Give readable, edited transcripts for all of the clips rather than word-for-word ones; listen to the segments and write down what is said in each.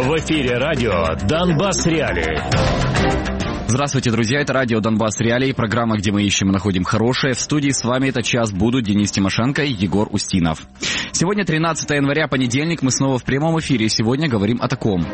В эфире радио «Донбасс Реалии». Здравствуйте, друзья, это радио «Донбасс Реалии», программа, где мы ищем и находим хорошее. В студии с вами этот час будут Денис Тимошенко и Егор Устинов. Сегодня 13 января, понедельник, мы снова в прямом эфире. Сегодня говорим о таком.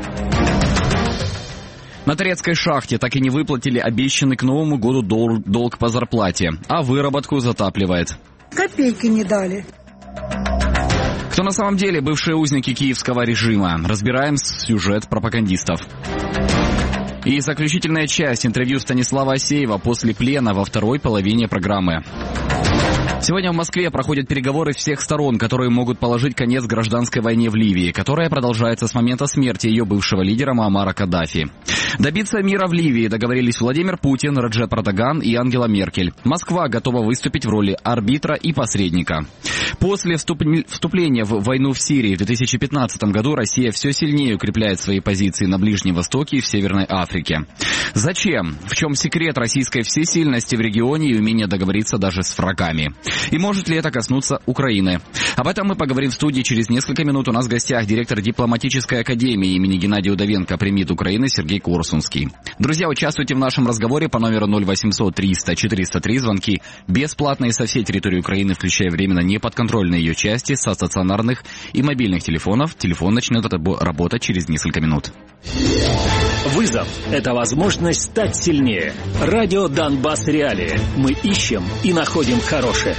На Торецкой шахте так и не выплатили обещанный к Новому году долг по зарплате, а выработку затапливает. Копейки не дали. Кто на самом деле бывшие узники киевского режима? Разбираем сюжет пропагандистов. И заключительная часть интервью Станислава Асеева после плена во второй половине программы. Сегодня в Москве проходят переговоры всех сторон, которые могут положить конец гражданской войне в Ливии, которая продолжается с момента смерти ее бывшего лидера Муаммара Каддафи. Добиться мира в Ливии договорились Владимир Путин, Реджеп Эрдоган и Ангела Меркель. Москва готова выступить в роли арбитра и посредника. После вступления в войну в Сирии в 2015 году Россия все сильнее укрепляет свои позиции на Ближнем Востоке и в Северной Африке. Зачем? В чем секрет российской всесильности в регионе и умения договориться даже с врагами? И может ли это коснуться Украины? Об этом мы поговорим в студии через несколько минут. У нас в гостях директор дипломатической академии имени Геннадия Удовенко при МИД Украины Сергей Корсунский. Друзья, участвуйте в нашем разговоре по номеру 0800 300 403. Звонки бесплатные со всей территории Украины, включая временно неподконтрольные ее части, со стационарных и мобильных телефонов. Телефон начнет работать через несколько минут. Вызов – это возможность стать сильнее. Радио «Донбасс Реалии». Мы ищем и находим хорошее.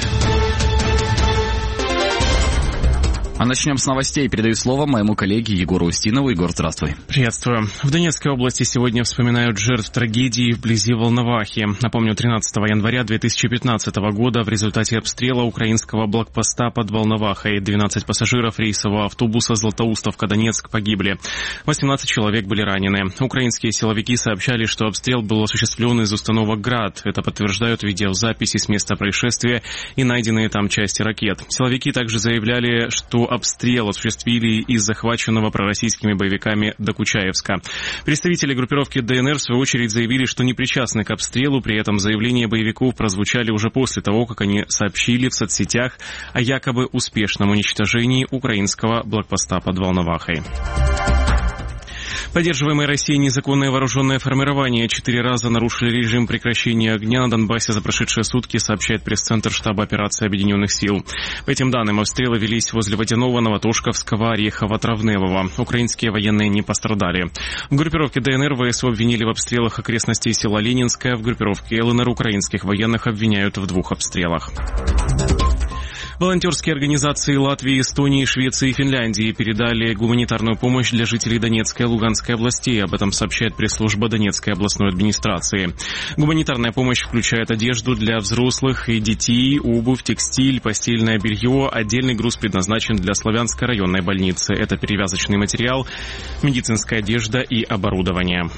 А начнем с новостей. Передаю слово моему коллеге Егору Устинову. Егор, здравствуй. Приветствую. В Донецкой области сегодня вспоминают жертв трагедии вблизи Волновахи. Напомню, 13 января 2015 года в результате обстрела украинского блокпоста под Волновахой 12 пассажиров рейсового автобуса Златоустовка-Донецк погибли. 18 человек были ранены. Украинские силовики сообщали, что обстрел был осуществлен из установок «Град». Это подтверждают видеозаписи с места происшествия и найденные там части ракет. Силовики также заявляли, что обстрел осуществили из захваченного пророссийскими боевиками Докучаевска. Представители группировки ДНР в свою очередь заявили, что не причастны к обстрелу, при этом заявления боевиков прозвучали уже после того, как они сообщили в соцсетях о якобы успешном уничтожении украинского блокпоста под Волновахой. Поддерживаемые Россией незаконное вооруженное формирование 4 раза нарушили режим прекращения огня на Донбассе за прошедшие сутки, сообщает пресс-центр штаба операции Объединенных сил. По этим данным, обстрелы велись возле Водяного, Новотошковского, Орехова, Травневого. Украинские военные не пострадали. В группировке ДНР ВСУ обвинили в обстрелах окрестностей села Ленинское. В группировке ЛНР украинских военных обвиняют в 2 обстрелах. Волонтерские организации Латвии, Эстонии, Швеции и Финляндии передали гуманитарную помощь для жителей Донецкой и Луганской областей. Об этом сообщает пресс-служба Донецкой областной администрации. Гуманитарная помощь включает одежду для взрослых и детей, обувь, текстиль, постельное белье. Отдельный груз предназначен для Славянской районной больницы. Это перевязочный материал, медицинская одежда и оборудование.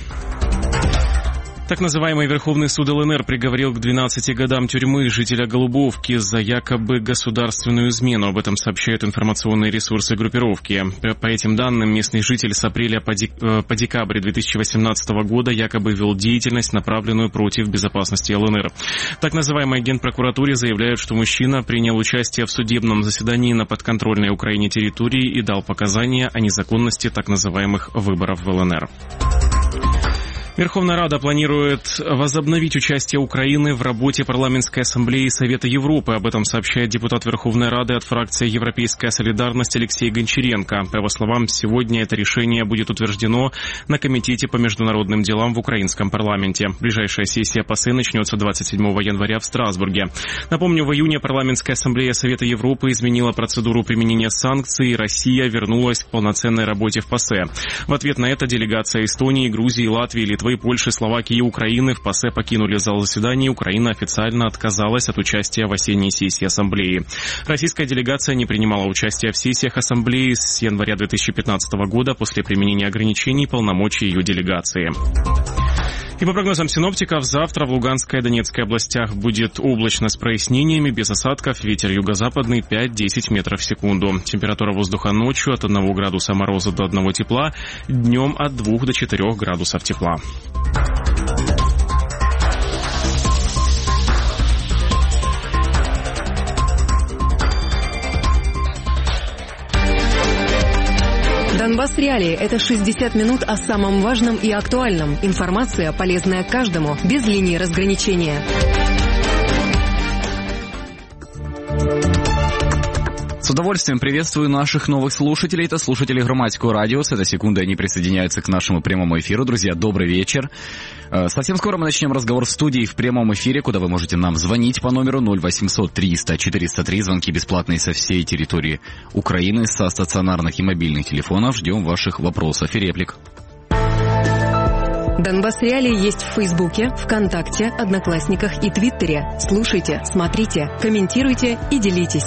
Так называемый Верховный суд ЛНР приговорил к 12 годам тюрьмы жителя Голубовки за якобы государственную измену. Об этом сообщают информационные ресурсы группировки. По этим данным, местный житель с апреля по декабрь 2018 года якобы вел деятельность, направленную против безопасности ЛНР. Так называемой Генпрокуратуре заявляют, что мужчина принял участие в судебном заседании на подконтрольной Украине территории и дал показания о незаконности так называемых выборов в ЛНР. Верховная Рада планирует возобновить участие Украины в работе парламентской ассамблеи Совета Европы. Об этом сообщает депутат Верховной Рады от фракции «Европейская солидарность» Алексей Гончаренко. По его словам, сегодня это решение будет утверждено на Комитете по международным делам в украинском парламенте. Ближайшая сессия ПАСЕ начнется 27 января в Страсбурге. Напомню, в июне парламентская ассамблея Совета Европы изменила процедуру применения санкций, и Россия вернулась к полноценной работе в ПАСЕ. В ответ на это делегация Эстонии, Грузии, Латвии, Литвы, Польши, Словакии и Украины в ПАСЕ покинули зал заседаний. Украина официально отказалась от участия в осенней сессии Ассамблеи. Российская делегация не принимала участия в сессиях Ассамблеи с января 2015 года после применения ограничений полномочий ее делегации. И по прогнозам синоптиков, завтра в Луганской и Донецкой областях будет облачно с прояснениями, без осадков, ветер юго-западный 5-10 метров в секунду. Температура воздуха ночью от 1 градуса мороза до 1 тепла, днем от 2 до 4 градусов тепла. Донбасс Реалии – это 60 минут о самом важном и актуальном. Информация, полезная каждому, без линии разграничения. С удовольствием приветствую наших новых слушателей. Это слушатели Громадского радио. С этой секунды они присоединяются к нашему прямому эфиру. Друзья, добрый вечер. Совсем скоро мы начнем разговор в студии в прямом эфире, куда вы можете нам звонить по номеру 0800 300 403. Звонки бесплатные со всей территории Украины, со стационарных и мобильных телефонов. Ждем ваших вопросов и реплик. Донбасс Реалии есть в Фейсбуке, ВКонтакте, Одноклассниках и Твиттере. Слушайте, смотрите, комментируйте и делитесь.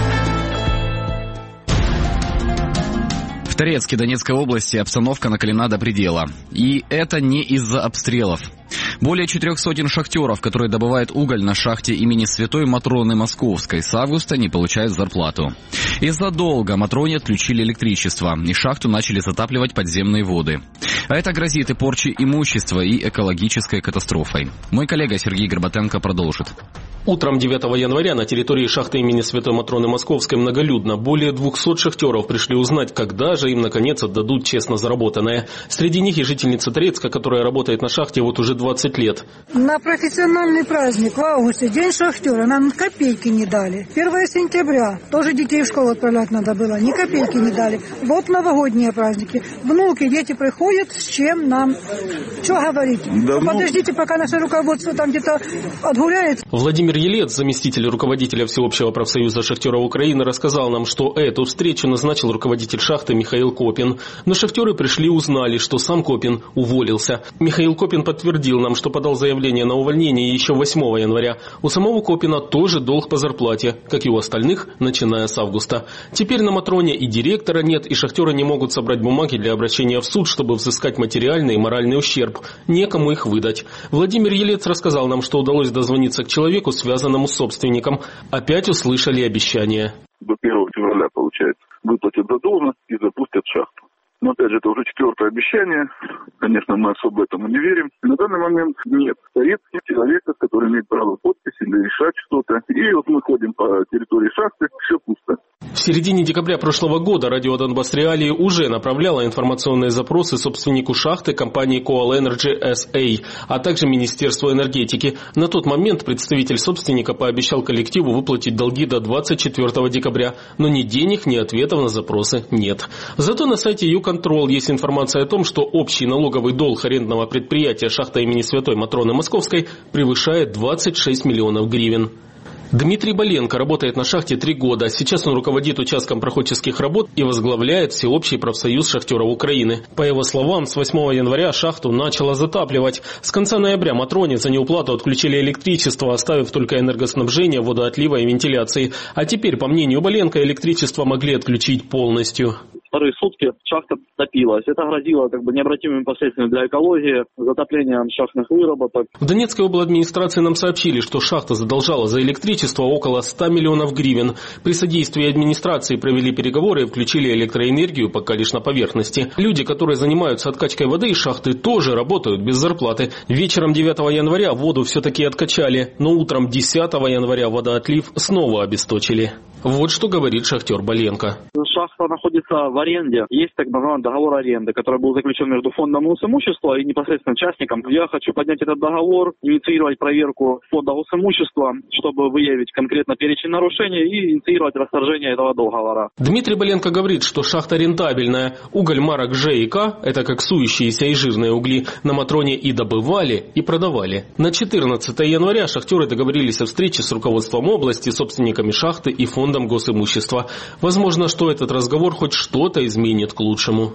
В Торецке Донецкой области обстановка накалена до предела. И это не из-за обстрелов. Более 400 шахтеров, которые добывают уголь на шахте имени Святой Матроны Московской, с августа не получают зарплату. Из-за долга Матроне отключили электричество, и шахту начали затапливать подземные воды. А это грозит и порчей имущества, и экологической катастрофой. Мой коллега Сергей Горбатенко продолжит. Утром 9 января на территории шахты имени Святой Матроны Московской многолюдно. Более 200 шахтеров пришли узнать, когда же им наконец отдадут честно заработанное. Среди них и жительница Торецка, которая работает на шахте вот уже 20 лет. На профессиональный праздник в августе, День шахтера, нам копейки не дали. 1 сентября, тоже детей в школу отправлять надо было, ни копейки не дали. Вот новогодние праздники. Внуки, дети приходят, с чем нам? Что говорить? Да, подождите, пока наше руководство там где-то отгуляет. Владимир Елец, заместитель руководителя Всеобщего профсоюза шахтеров Украины, рассказал нам, что эту встречу назначил руководитель шахты Михаил Копин. Но шахтеры пришли и узнали, что сам Копин уволился. Михаил Копин подтвердил нам, что подал заявление на увольнение еще 8 января. У самого Копина тоже долг по зарплате, как и у остальных, начиная с августа. Теперь на Матроне и директора нет, и шахтеры не могут собрать бумаги для обращения в суд, чтобы взыскать материальный и моральный ущерб. Некому их выдать. Владимир Елец рассказал нам, что удалось дозвониться к человеку, связанному с собственником. Опять услышали обещание. До 1 февраля, получается, выплатят задолженность и запустят шахту. Но опять же, это уже 4-е обещание. Конечно, мы особо этому не верим. На данный момент нет Торецкого человека, который имеет право подписи или решать что-то. И вот мы ходим по территории шахты, все пусто. В середине декабря прошлого года радио Донбасс Реалии уже направляло информационные запросы собственнику шахты компании Coal Energy SA, а также Министерству энергетики. На тот момент представитель собственника пообещал коллективу выплатить долги до 24 декабря, но ни денег, ни ответов на запросы нет. Зато на сайте Юконтрол есть информация о том, что общий налоговый долг арендного предприятия шахта имени Святой Матроны Московской превышает 26 миллионов гривен. Дмитрий Боленко работает на шахте 3 года. Сейчас он руководит участком проходческих работ и возглавляет Всеобщий профсоюз шахтеров Украины. По его словам, с 8 января шахту начало затапливать. С конца ноября Матроне за неуплату отключили электричество, оставив только энергоснабжение, водоотлива и вентиляции. А теперь, по мнению Боленко, электричество могли отключить полностью. Вторые сутки шахта топилась. Это грозило необратимыми последствиями для экологии, затоплением шахтных выработок. В Донецкой обладминистрации нам сообщили, что шахта задолжала за электричество около 100 миллионов гривен. При содействии администрации провели переговоры и включили электроэнергию пока лишь на поверхности. Люди, которые занимаются откачкой воды из шахты, тоже работают без зарплаты. Вечером 9 января воду все-таки откачали, но утром 10 января водоотлив снова обесточили. Вот что говорит шахтер Боленко. Шахта находится в аренде. Есть так называемый договор аренды, который был заключен между фондом госимущества и непосредственно частником. Я хочу поднять этот договор, инициировать проверку фонда госимущества, чтобы выявить конкретно перечень нарушений и инициировать расторжение этого договора. Дмитрий Боленко говорит, что шахта рентабельная. Уголь марок Ж и К, это коксующиеся и жирные угли, на Матроне и добывали, и продавали. На 14 января шахтеры договорились о встрече с руководством области, собственниками шахты и фондом госимущества. Возможно, что этот разговор хоть что-то изменит к лучшему.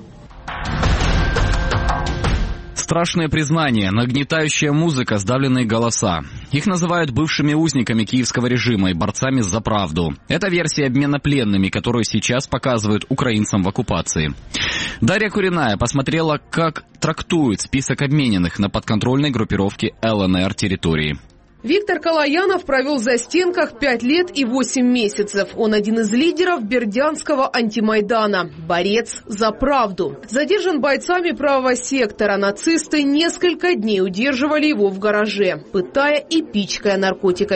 Страшное признание, нагнетающая музыка, сдавленные голоса. Их называют бывшими узниками киевского режима и борцами за правду. Это версия обмена пленными, которую сейчас показывают украинцам в оккупации. Дарья Куриная посмотрела, как трактуют список обмененных на подконтрольной группировке ЛНР территории. Виктор Калаянов провел в застенках 5 лет и 8 месяцев. Он один из лидеров бердянского антимайдана. Борец за правду. Задержан бойцами правого сектора. Нацисты несколько дней удерживали его в гараже, пытая и пичкая наркотиками.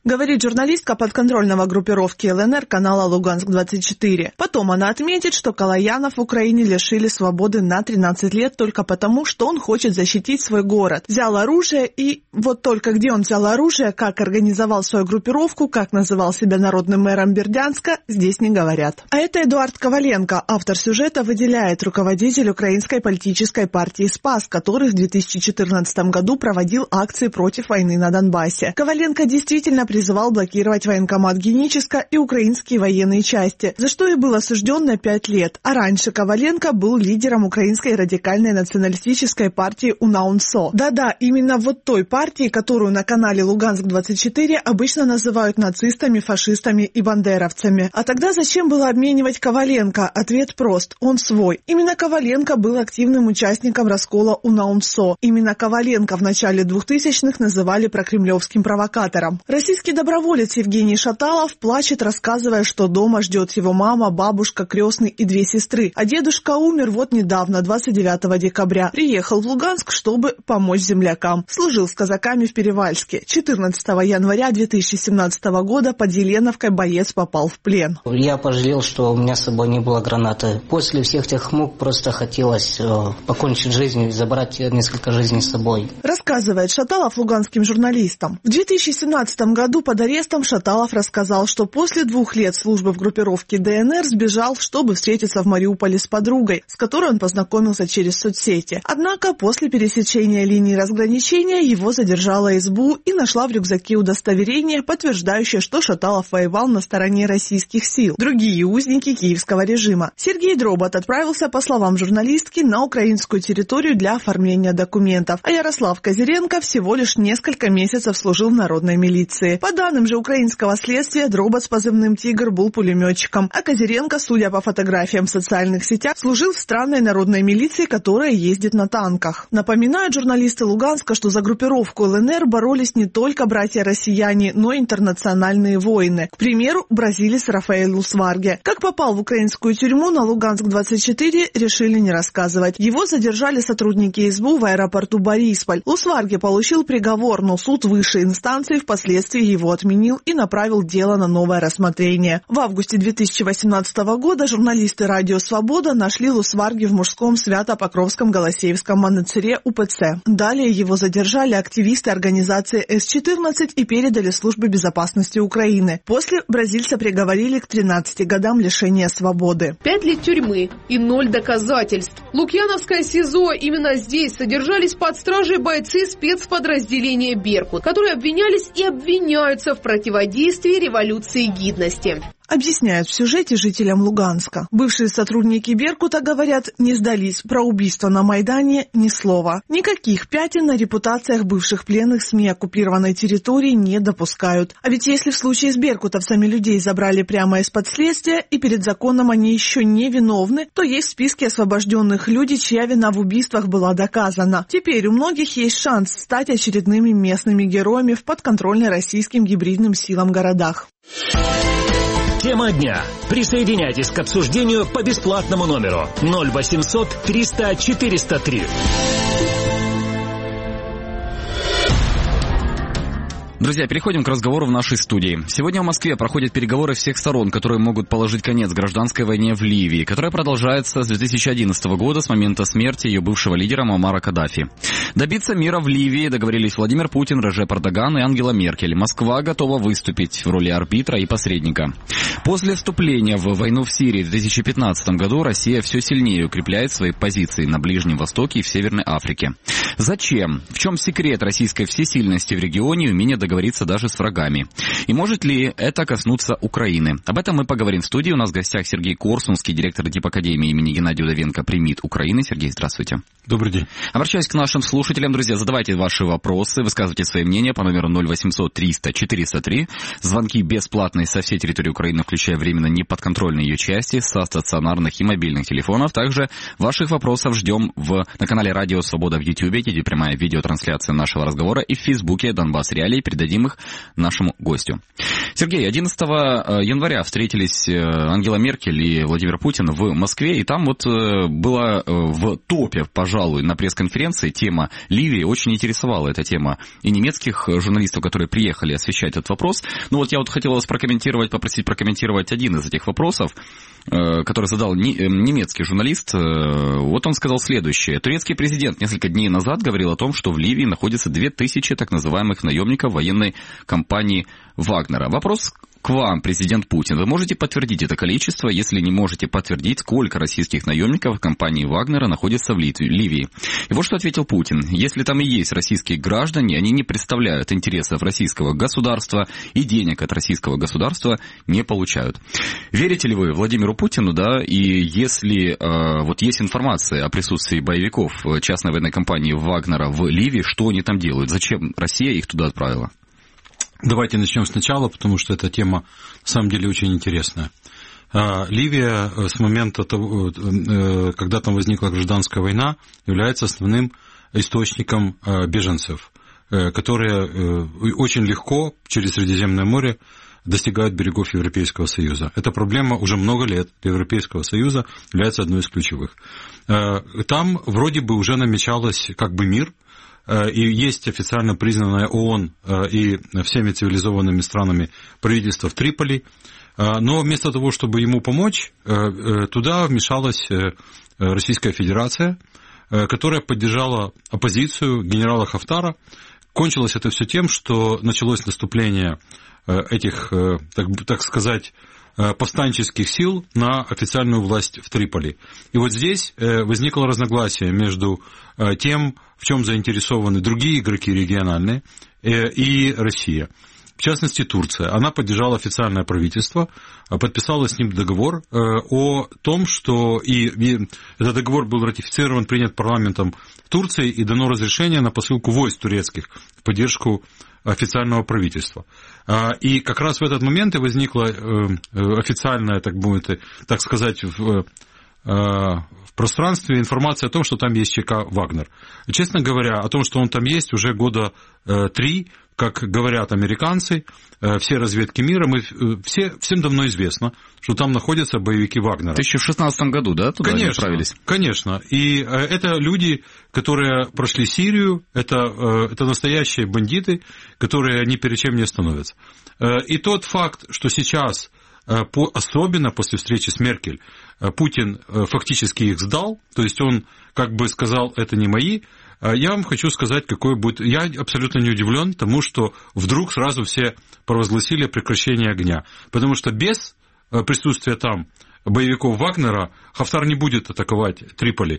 говорит журналистка подконтрольного группировки ЛНР канала «Луганск-24». Потом она отметит, что Калаянов в Украине лишили свободы на 13 лет только потому, что он хочет защитить свой город. Взял оружие и... Вот только где он взял оружие, как организовал свою группировку, как называл себя народным мэром Бердянска, здесь не говорят. А это Эдуард Коваленко, автор сюжета, выделяет руководитель украинской политической партии «Спас», который в 2014 году проводил акции против войны на Донбассе. Коваленко действительно призывал блокировать военкомат Геническа и украинские военные части, за что и был осужден на 5 лет. А раньше Коваленко был лидером украинской радикальной националистической партии УНАУНСО. Да-да, именно вот той партии, которую на канале «Луганск-24» обычно называют нацистами, фашистами и бандеровцами. А тогда зачем было обменивать Коваленко? Ответ прост – он свой. Именно Коваленко был активным участником раскола УНАУНСО. Именно Коваленко в начале 2000-х называли прокремлевским провокатором. Российский доброволец Евгений Шаталов плачет, рассказывая, что дома ждет его мама, бабушка, крестный и 2 сестры. А дедушка умер вот недавно, 29 декабря. Приехал в Луганск, чтобы помочь землякам. Служил с казаками в Перевальске. 14 января 2017 года под Еленовкой боец попал в плен. Я пожалел, что у меня с собой не было гранаты. После всех тех мук просто хотелось покончить жизнь и забрать несколько жизней с собой. Рассказывает Шаталов луганским журналистам. В 2017 году под арестом Шаталов рассказал, что после 2 лет службы в группировке ДНР сбежал, чтобы встретиться в Мариуполе с подругой, с которой он познакомился через соцсети. Однако после пересечения линии разграничения его задержала СБУ и нашла в рюкзаке удостоверение, подтверждающее, что Шаталов воевал на стороне российских сил. Другие узники киевского режима. Сергей Дробот отправился, по словам журналистки, на украинскую территорию для оформления документов, а Ярослав Козыренко всего лишь несколько месяцев служил в народной милиции. По данным же украинского следствия, Дробот с позывным «Тигр» был пулеметчиком, а Козыренко, судя по фотографиям в социальных сетях, служил в странной народной милиции, которая ездит на танках. Напоминают журналисты Луганска, что за группировку ЛНР боролись не только братья-россияне, но и интернациональные воины. К примеру, бразилец Рафаэль Лусварге. Как попал в украинскую тюрьму, на Луганск-24 решили не рассказывать. Его задержали сотрудники СБУ в аэропорту Борисполь. Лусварге получил приговор, но суд высшей инстанции впоследствии его отменил и направил дело на новое рассмотрение. В августе 2018 года журналисты «Радио Свобода» нашли Лусварге в мужском Свято-Покровском Голосеевском монастыре УПЦ. Далее его задержали активисты организации С-14 и передали службе безопасности Украины. После бразильца приговорили к 13 годам лишения свободы. 5 лет тюрьмы и 0 доказательств. Лукьяновское СИЗО. Именно здесь содержались под стражей бойцы спецподразделения «Беркут», которые обвинялись и обвиняются в противодействии революции гидности. Объясняют в сюжете жителям Луганска. Бывшие сотрудники «Беркута» говорят, не сдались. Про убийство на Майдане ни слова. Никаких пятен на репутациях бывших пленных СМИ оккупированной территории не допускают. А ведь если в случае с беркутовцами людей забрали прямо из-под следствия и перед законом они еще не виновны, то есть в списке освобожденных люди, чья вина в убийствах была доказана. Теперь у многих есть шанс стать очередными местными героями в подконтрольной российским гибридным силам городах. Тема дня. Присоединяйтесь к обсуждению по бесплатному номеру 0800 300 403. Друзья, переходим к разговору в нашей студии. Сегодня в Москве проходят переговоры всех сторон, которые могут положить конец гражданской войне в Ливии, которая продолжается с 2011 года, с момента смерти ее бывшего лидера Муаммара Каддафи. Добиться мира в Ливии договорились Владимир Путин, Режеп Эрдоган и Ангела Меркель. Москва готова выступить в роли арбитра и посредника. После вступления в войну в Сирии в 2015 году Россия все сильнее укрепляет свои позиции на Ближнем Востоке и в Северной Африке. Зачем? В чем секрет российской всесильности в регионе и умения договориться даже с врагами? И может ли это коснуться Украины? Об этом мы поговорим в студии. У нас в гостях Сергей Корсунский, директор Дипакадемии имени Геннадия Удовенко при МИД Украины. Сергей, здравствуйте. Добрый день. Обращаюсь к нашим слушателям, друзья. Задавайте ваши вопросы, высказывайте свои мнения по номеру 0800 300 403. Звонки бесплатные со всей территории Украины, включая временно неподконтрольные ее части, со стационарных и мобильных телефонов. Также ваших вопросов ждем на канале «Радио Свобода» в YouTube, где прямая видеотрансляция нашего разговора, и в Фейсбуке «Донбасс Реалии». Передадим их нашему гостю. Сергей, 11 января встретились Ангела Меркель и Владимир Путин в Москве, и там вот была в топе, пожалуй, на пресс-конференции тема Ливии. Очень интересовала эта тема и немецких журналистов, которые приехали освещать этот вопрос. Ну вот я вот хотел вас попросить прокомментировать один из этих вопросов, который задал немецкий журналист. Вот он сказал следующее. Турецкий президент несколько дней назад говорил о том, что в Ливии находится 2000 так называемых наемников военной компании Вагнера. Вопрос к вам, президент Путин. Вы можете подтвердить это количество? Если не можете подтвердить, сколько российских наемников компании Вагнера находится в Ливии? И вот что ответил Путин. Если там и есть российские граждане, они не представляют интересов российского государства и денег от российского государства не получают. Верите ли вы Владимиру Путину, да? И если вот есть информация о присутствии боевиков частной военной компании Вагнера в Ливии, что они там делают? Зачем Россия их туда отправила? Давайте начнем сначала, потому что эта тема на самом деле очень интересная. Ливия с момента того, когда там возникла гражданская война, является основным источником беженцев, которые очень легко через Средиземное море достигают берегов Европейского Союза. Эта проблема уже много лет для Европейского Союза является одной из ключевых. Там вроде бы уже намечалось как бы мир, и есть официально признанное ООН и всеми цивилизованными странами правительство в Триполи, но вместо того, чтобы ему помочь, туда вмешалась Российская Федерация, которая поддержала оппозицию генерала Хафтара. Кончилось это все тем, что началось наступление этих, так сказать, повстанческих сил на официальную власть в Триполи. И вот здесь возникло разногласие между тем, в чем заинтересованы другие игроки региональные, и Россия. В частности, Турция. Она поддержала официальное правительство, подписала с ним договор о том, что и этот договор был ратифицирован, принят парламентом Турции, и дано разрешение на посылку войск турецких в поддержку официального правительства. И как раз в этот момент и возникла официальная, так сказать, в пространстве информация о том, что там есть ЧК «Вагнер». Честно говоря, о том, что он там есть, уже года 3, как говорят американцы, все разведки мира, всем давно известно, что там находятся боевики Вагнера. В 2016 году, да, туда они отправились? Конечно. И это люди, которые прошли Сирию, это настоящие бандиты, которые ни перед чем не остановятся. И тот факт, что сейчас, особенно после встречи с Меркель, Путин фактически их сдал, то есть он как бы сказал, это не мои. Я вам хочу сказать, какой будет... Я абсолютно не удивлен тому, что вдруг сразу все провозгласили прекращение огня. Потому что без присутствия там боевиков Вагнера Хафтар не будет атаковать Триполи.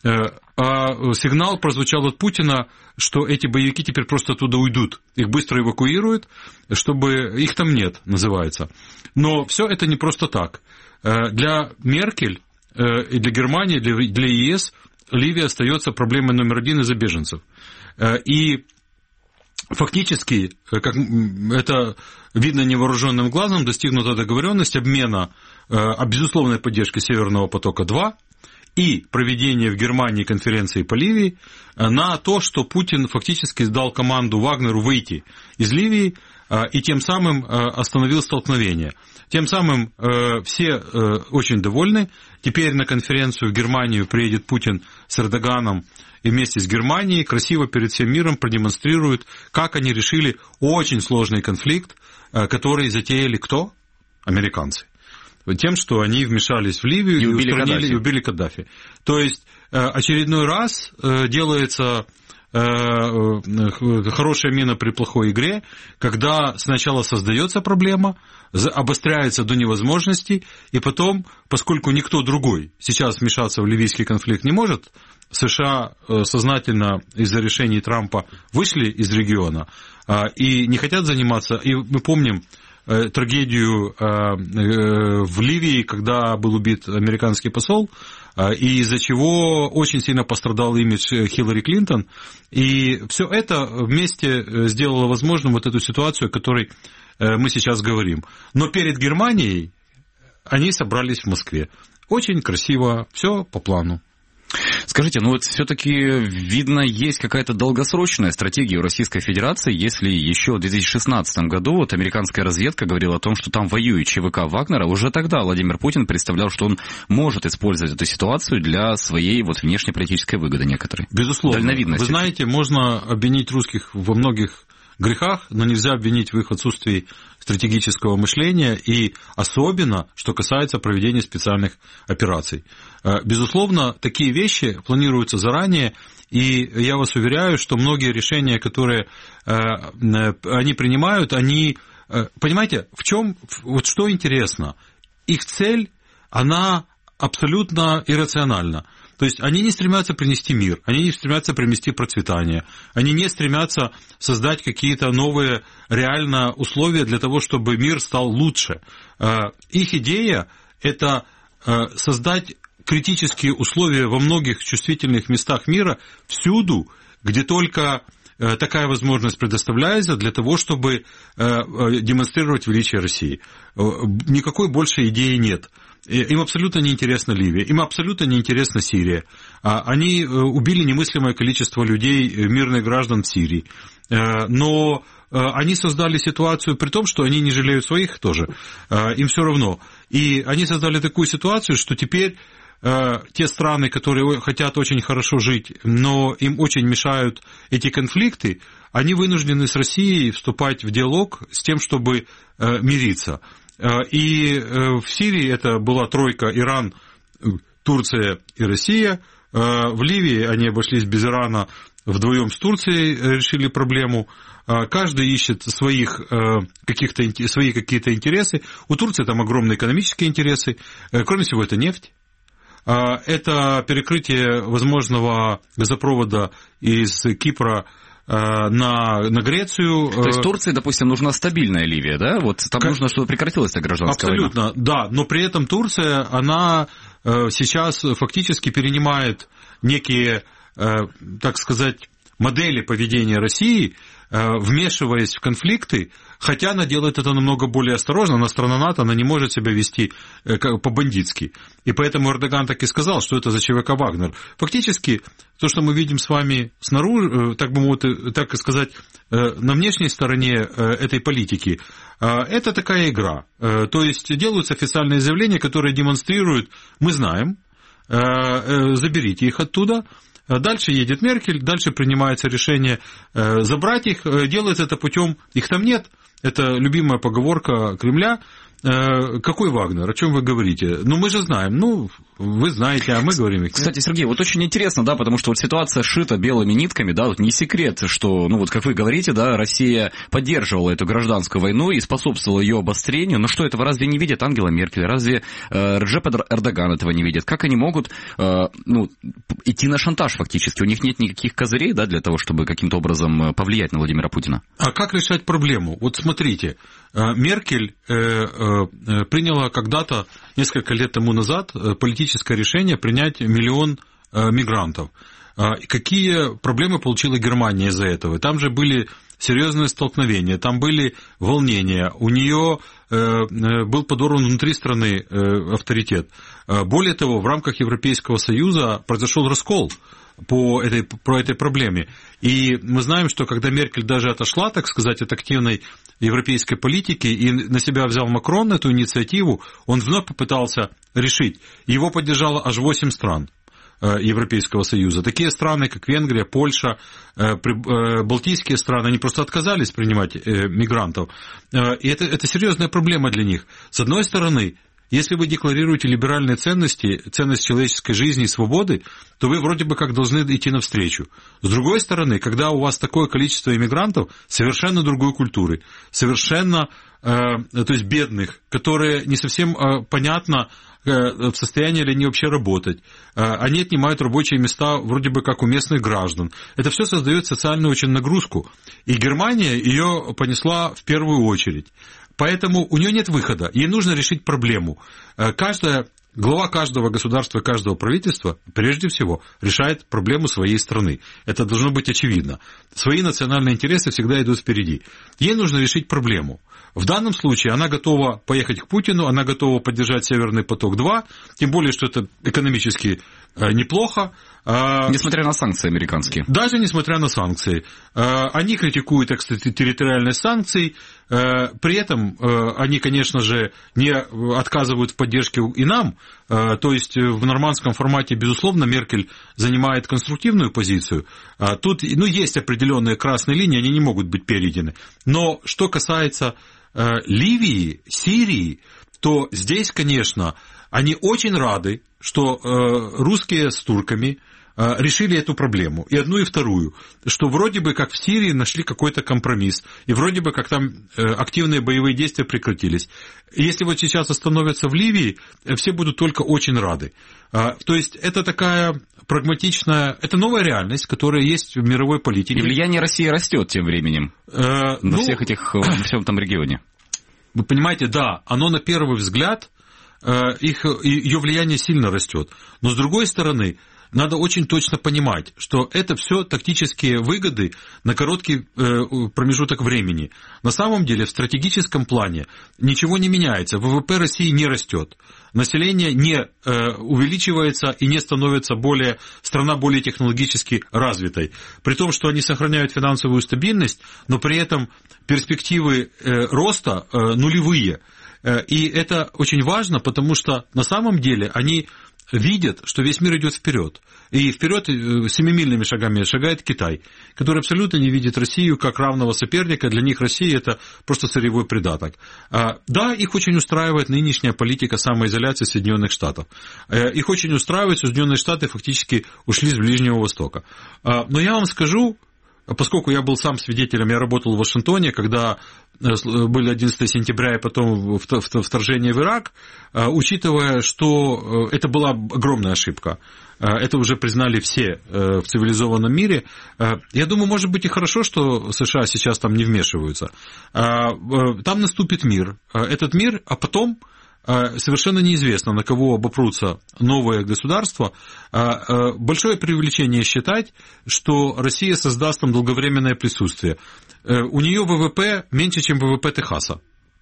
А сигнал прозвучал от Путина, что эти боевики теперь просто оттуда уйдут. Их быстро эвакуируют, чтобы... Их там нет, называется. Но все это не просто так. Для Меркель и для Германии, для ЕС Ливия остается проблемой номер один из-за беженцев. И фактически, как это видно невооруженным глазом, достигнута договоренность обмена безусловной поддержки Северного потока-2 и проведения в Германии конференции по Ливии на то, что Путин фактически дал команду Вагнеру выйти из Ливии и тем самым остановил столкновение. Тем самым все очень довольны. Теперь на конференцию в Германию приедет Путин с Эрдоганом и вместе с Германией красиво перед всем миром продемонстрируют, как они решили очень сложный конфликт, который затеяли кто? Американцы. Тем, что они вмешались в Ливию и убили Каддафи. То есть очередной раз делается хорошая мина при плохой игре, когда сначала создается проблема, обостряется до невозможности, и потом, поскольку никто другой сейчас вмешаться в ливийский конфликт не может, США сознательно из-за решений Трампа вышли из региона и не хотят заниматься, и мы помним трагедию в Ливии, когда был убит американский посол, и из-за чего очень сильно пострадал имидж Хиллари Клинтон. И все это вместе сделало возможным вот эту ситуацию, о которой мы сейчас говорим. Но перед Германией они собрались в Москве. Очень красиво, все по плану. Скажите, ну вот все-таки, видно, есть какая-то долгосрочная стратегия у Российской Федерации, если еще в 2016 году вот американская разведка говорила о том, что там воюет ЧВК Вагнера, уже тогда Владимир Путин представлял, что он может использовать эту ситуацию для своей вот внешнеполитической выгоды некоторой. Безусловно. Дальновидности. Вы знаете, можно обвинить русских во многих грехах, но нельзя обвинить в их отсутствии стратегического мышления, и особенно, что касается проведения специальных операций. Безусловно, такие вещи планируются заранее, и я вас уверяю, что многие решения, которые они принимают, они... Понимаете, в чем, вот что интересно, их цель, она абсолютно иррациональна. То есть они не стремятся принести мир, они не стремятся принести процветание, они не стремятся создать какие-то новые реально условия для того, чтобы мир стал лучше. Их идея – это создать критические условия во многих чувствительных местах мира, всюду, где только такая возможность предоставляется для того, чтобы демонстрировать величие России. Никакой большей идеи нет. Им абсолютно не интересна Ливия, им абсолютно не интересна Сирия. Они убили немыслимое количество людей, мирных граждан в Сирии. Но они создали ситуацию, при том, что они не жалеют своих тоже, им все равно. И они создали такую ситуацию, что теперь те страны, которые хотят очень хорошо жить, но им очень мешают эти конфликты, они вынуждены с Россией вступать в диалог с тем, чтобы мириться. И в Сирии это была тройка: Иран, Турция и Россия. В Ливии они обошлись без Ирана, вдвоем с Турцией решили проблему. Каждый ищет свои какие-то интересы. У Турции там огромные экономические интересы. Кроме всего, это нефть. Это перекрытие возможного газопровода из Кипра на Грецию. То есть Турции, допустим, нужна стабильная Ливия, да? Вот там нужно, чтобы прекратилась эта гражданская война. Абсолютно, да. Но при этом Турция, она сейчас фактически перенимает некие, так сказать, модели поведения России, вмешиваясь в конфликты, хотя она делает это намного более осторожно, она страна НАТО, она не может себя вести по-бандитски. И поэтому Эрдоган так и сказал, что это за ЧВК Вагнер. Фактически, то, что мы видим с вами снаружи, так сказать, на внешней стороне этой политики, это такая игра. То есть делаются официальные заявления, которые демонстрируют: мы знаем, заберите их оттуда. Дальше едет Меркель, дальше принимается решение забрать их, делается это путем, их там нет, это любимая поговорка Кремля. Какой Вагнер? О чем вы говорите? Ну, мы же знаем. Ну, вы знаете, а мы говорим. Кстати, Сергей, вот очень интересно, да, потому что вот ситуация шита белыми нитками, да, вот не секрет, что, ну, вот как вы говорите, да, Россия поддерживала эту гражданскую войну и способствовала ее обострению. Но что, этого разве не видит Ангела Меркель? Разве Реджеп Эрдоган этого не видит? Как они могут, идти на шантаж фактически? У них нет никаких козырей, да, для того, чтобы каким-то образом повлиять на Владимира Путина? А как решать проблему? Вот смотрите, Меркель приняла когда-то, несколько лет тому назад, политическое решение принять 1 миллион мигрантов. Какие проблемы получила Германия из-за этого? Там же были серьезные столкновения, там были волнения, у нее был подорван внутри страны авторитет. Более того, в рамках Европейского Союза произошел раскол по этой проблеме. И мы знаем, что когда Меркель даже отошла, так сказать, от активной европейской политики и на себя взял Макрон эту инициативу, он вновь попытался решить. Его поддержало аж 8 стран Европейского Союза. Такие страны, как Венгрия, Польша, балтийские страны, они просто отказались принимать мигрантов. И это серьезная проблема для них. С одной стороны, если вы декларируете либеральные ценности, ценность человеческой жизни и свободы, то вы вроде бы как должны идти навстречу. С другой стороны, когда у вас такое количество иммигрантов совершенно другой культуры, совершенно, то есть бедных, которые не совсем понятно, в состоянии ли они вообще работать. Они отнимают рабочие места вроде бы как у местных граждан. Это все создает социальную очень нагрузку. И Германия ее понесла в первую очередь. Поэтому у нее нет выхода. Ей нужно решить проблему. Каждая глава каждого государства, каждого правительства, прежде всего, решает проблему своей страны. Это должно быть очевидно. Свои национальные интересы всегда идут впереди. Ей нужно решить проблему. В данном случае она готова поехать к Путину, она готова поддержать «Северный поток-2», тем более, что это экономически неплохо. Несмотря на санкции американские. Даже несмотря на санкции. Они критикуют экстерриториальные санкции, при этом они, конечно же, не отказывают в поддержке и нам. То есть в нормандском формате, безусловно, Меркель занимает конструктивную позицию. Тут есть определенные красные линии, они не могут быть перейдены. Но что касается Ливии, Сирии, то здесь, конечно, они очень рады, что русские с турками решили эту проблему, и одну, и вторую, что вроде бы как в Сирии нашли какой-то компромисс, и вроде бы как там активные боевые действия прекратились. Если вот сейчас остановятся в Ливии, все будут только очень рады. То есть это такая прагматичная, это новая реальность, которая есть в мировой политике. И влияние России растет тем временем во всем этом регионе. Вы понимаете, да, оно на первый взгляд, ее влияние сильно растет. Но с другой стороны, надо очень точно понимать, что это все тактические выгоды на короткий промежуток времени. На самом деле в стратегическом плане ничего не меняется. ВВП России не растет. Население не увеличивается и не становится страна более технологически развитой. При том, что они сохраняют финансовую стабильность, но при этом перспективы роста нулевые. И это очень важно, потому что на самом деле они видят, что весь мир идет вперед. И вперед семимильными шагами шагает Китай, который абсолютно не видит Россию как равного соперника. Для них Россия – это просто сырьевой придаток. Да, их очень устраивает нынешняя политика самоизоляции Соединенных Штатов. Их очень устраивает, что Соединенные Штаты фактически ушли с Ближнего Востока. Но я вам скажу, поскольку я был сам свидетелем, я работал в Вашингтоне, когда были 11 сентября и потом вторжение в Ирак, учитывая, что это была огромная ошибка, это уже признали все в цивилизованном мире, я думаю, может быть и хорошо, что США сейчас там не вмешиваются. Там наступит мир, этот мир, а потом совершенно неизвестно, на кого обопрутся новые государства. Большое преувеличение считать, что Россия создаст там долговременное присутствие. У нее ВВП меньше, чем ВВП Техаса.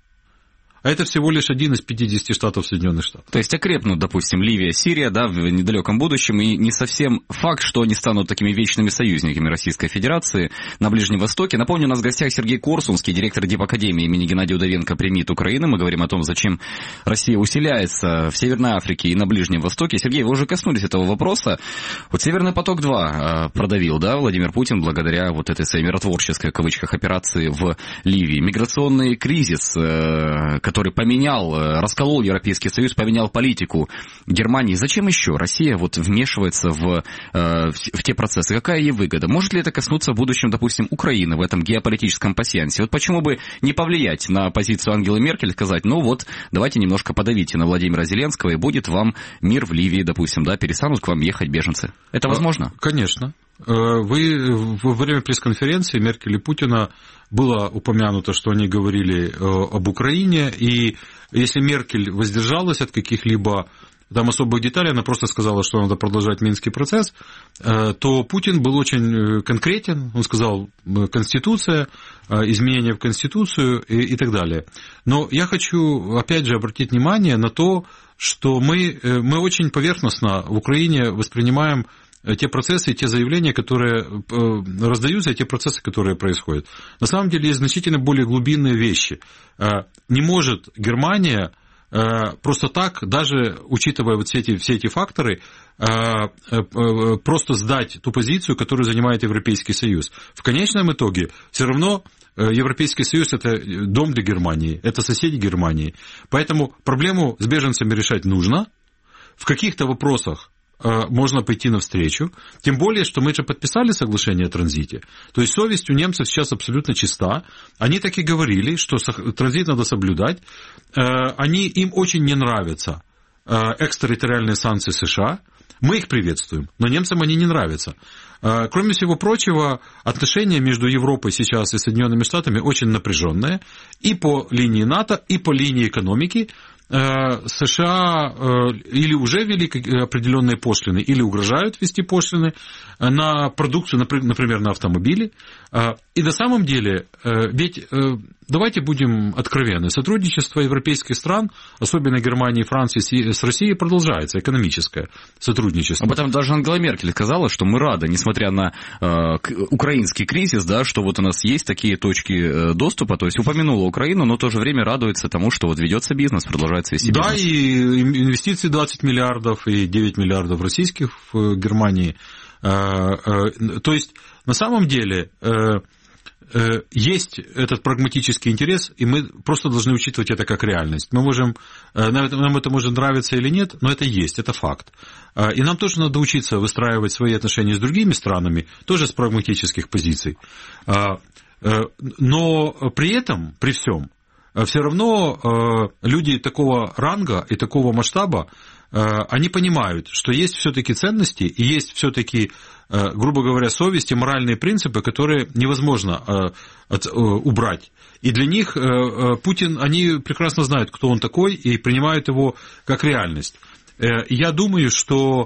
А это всего лишь один из 50 штатов Соединенных Штатов. То есть окрепнут, допустим, Ливия, Сирия, да, в недалеком будущем, и не совсем факт, что они станут такими вечными союзниками Российской Федерации на Ближнем Востоке. Напомню, у нас в гостях Сергей Корсунский, директор Дипакадемии имени Геннадия Удовенко при МИД Украины. Мы говорим о том, зачем Россия усиляется в Северной Африке и на Ближнем Востоке. Сергей, вы уже коснулись этого вопроса. Вот «Северный поток-2» продавил, да, Владимир Путин благодаря вот этой своей миротворческой, в кавычках, операции в Ливии. Миграционный кризис, который расколол Европейский Союз, поменял политику Германии. Зачем еще Россия вот вмешивается в те процессы? Какая ей выгода? Может ли это коснуться в будущем, допустим, Украины в этом геополитическом пассиансе? Вот почему бы не повлиять на позицию Ангелы Меркель, сказать, давайте немножко подавите на Владимира Зеленского, и будет вам мир в Ливии, допустим, да, перестанут к вам ехать беженцы. Это возможно? Конечно. Во время пресс-конференции Меркель и Путина было упомянуто, что они говорили об Украине, и если Меркель воздержалась от каких-либо там особых деталей, она просто сказала, что надо продолжать Минский процесс, то Путин был очень конкретен, он сказал Конституция, изменения в Конституцию и так далее. Но я хочу, опять же, обратить внимание на то, что мы очень поверхностно в Украине воспринимаем те процессы и те заявления, которые раздаются, и те процессы, которые происходят. На самом деле есть значительно более глубинные вещи. Не может Германия просто так, даже учитывая вот все эти факторы, просто сдать ту позицию, которую занимает Европейский Союз. В конечном итоге все равно Европейский Союз – это дом для Германии, это соседи Германии. Поэтому проблему с беженцами решать нужно. В каких-то вопросах можно пойти навстречу, тем более, что мы же подписали соглашение о транзите. То есть совесть у немцев сейчас абсолютно чиста. Они так и говорили, что транзит надо соблюдать. Им очень не нравятся экстерриториальные санкции США. Мы их приветствуем, но немцам они не нравятся. Кроме всего прочего, отношения между Европой сейчас и Соединенными Штатами очень напряженные и по линии НАТО, и по линии экономики. США или уже ввели определенные пошлины, или угрожают ввести пошлины на продукцию, например, на автомобили. И на самом деле, ведь давайте будем откровенны, сотрудничество европейских стран, особенно Германии и Франции, с Россией продолжается, экономическое сотрудничество. Об этом даже Ангела Меркель сказала, что мы рады, несмотря на украинский кризис, да, что вот у нас есть такие точки доступа, то есть упомянула Украину, но в то же время радуется тому, что вот ведется бизнес, продолжается вести бизнес. Да, и инвестиции 20 миллиардов и 9 миллиардов российских в Германии. То есть, на самом деле, есть этот прагматический интерес, и мы просто должны учитывать это как реальность. Мы можем, нам это может нравиться или нет, но это есть, это факт. И нам тоже надо учиться выстраивать свои отношения с другими странами, тоже с прагматических позиций. Но при этом, при всем, все равно люди такого ранга и такого масштаба, они понимают, что есть все-таки ценности и есть все-таки, грубо говоря, совесть и моральные принципы, которые невозможно убрать. И для них Путин, они прекрасно знают, кто он такой, и принимают его как реальность. Я думаю, что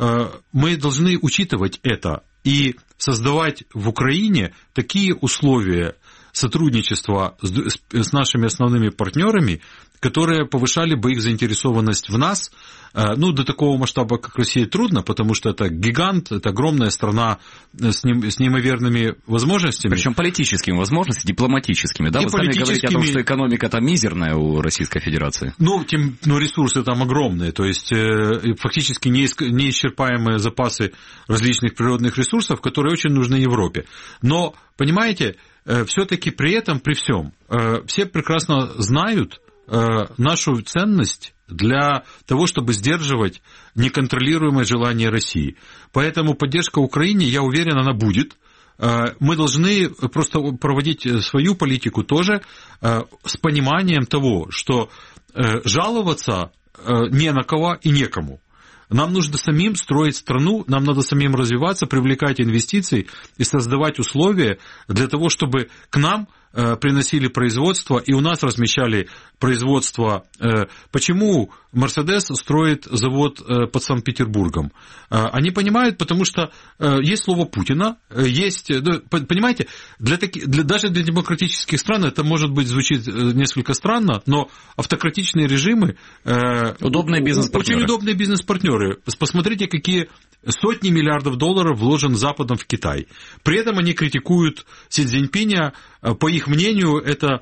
мы должны учитывать это и создавать в Украине такие условия сотрудничества с нашими основными партнерами, которые повышали бы их заинтересованность в нас. Ну, до такого масштаба, как Россия, трудно, потому что это гигант, это огромная страна с неимоверными возможностями. Причем политическими возможностями, дипломатическими, да? И вы сами говорите о том, что экономика там мизерная у Российской Федерации. Ну, ресурсы там огромные, то есть фактически неисчерпаемые запасы различных природных ресурсов, которые очень нужны Европе. Но, понимаете, все-таки при этом, при всем, все прекрасно знают нашу ценность для того, чтобы сдерживать неконтролируемое желание России. Поэтому поддержка Украине, я уверен, она будет. Мы должны просто проводить свою политику тоже с пониманием того, что жаловаться не на кого и некому. Нам нужно самим строить страну, нам надо самим развиваться, привлекать инвестиции и создавать условия для того, чтобы к нам приносили производство, и у нас размещали производство. Почему Мерседес строит завод под Санкт-Петербургом? Они понимают, потому что есть слово Путина, есть, понимаете, даже для демократических стран это, может быть, звучит несколько странно, но автократичные режимы удобные бизнес-партнеры. Очень удобные бизнес-партнеры. Посмотрите, какие сотни миллиардов долларов вложен Западом в Китай. При этом они критикуют Си Цзиньпиня. По их мнению, это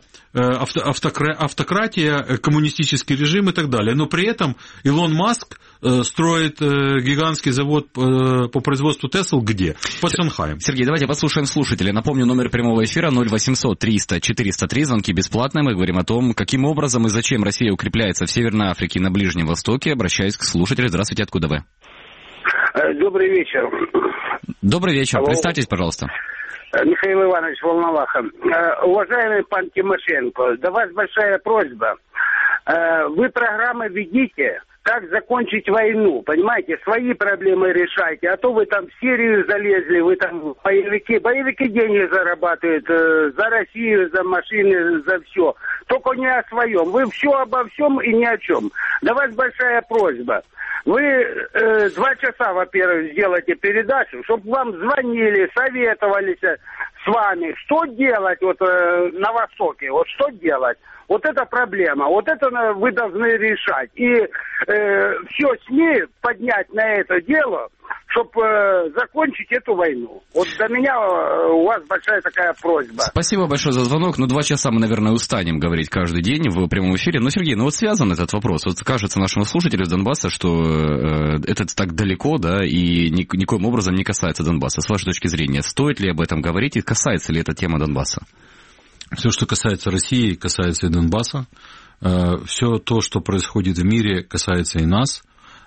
автократия, коммунистический режим и так далее. Но при этом Илон Маск строит гигантский завод по производству Тесл где? Под Шанхаем. Сергей, давайте послушаем слушателей. Напомню, номер прямого эфира 0800 300 403. Звонки бесплатные. Мы говорим о том, каким образом и зачем Россия укрепляется в Северной Африке и на Ближнем Востоке. Обращаюсь к слушателю. Здравствуйте, откуда вы? Добрый вечер. Добрый вечер. Алло. Представьтесь, пожалуйста. Михаил Иванович Волноваха. Уважаемый пан Тимошенко, до вас большая просьба. Вы программы ведите, как закончить войну, понимаете, свои проблемы решайте, а то вы там в Сирию залезли, вы там боевики деньги зарабатывают за Россию, за машины, за все. Только не о своем. Вы все обо всем и ни о чем. До вас большая просьба. Вы 2 часа, во-первых, сделайте передачу, чтобы вам звонили, советовались с вами, что делать вот на Востоке, вот что делать. Вот это проблема, вот это вы должны решать. И все СМИ поднять на это дело, чтобы закончить эту войну. Вот до меня у вас большая такая просьба. Спасибо большое за звонок. 2 часа мы, наверное, устанем говорить каждый день в прямом эфире. Но, Сергей, вот связан этот вопрос. Вот кажется нашему слушателю из Донбасса, что это так далеко, да, и никоим образом не касается Донбасса. С вашей точки зрения, стоит ли об этом говорить и касается ли эта тема Донбасса? Все, что касается России, касается и Донбасса. Все то, что происходит в мире, касается и нас.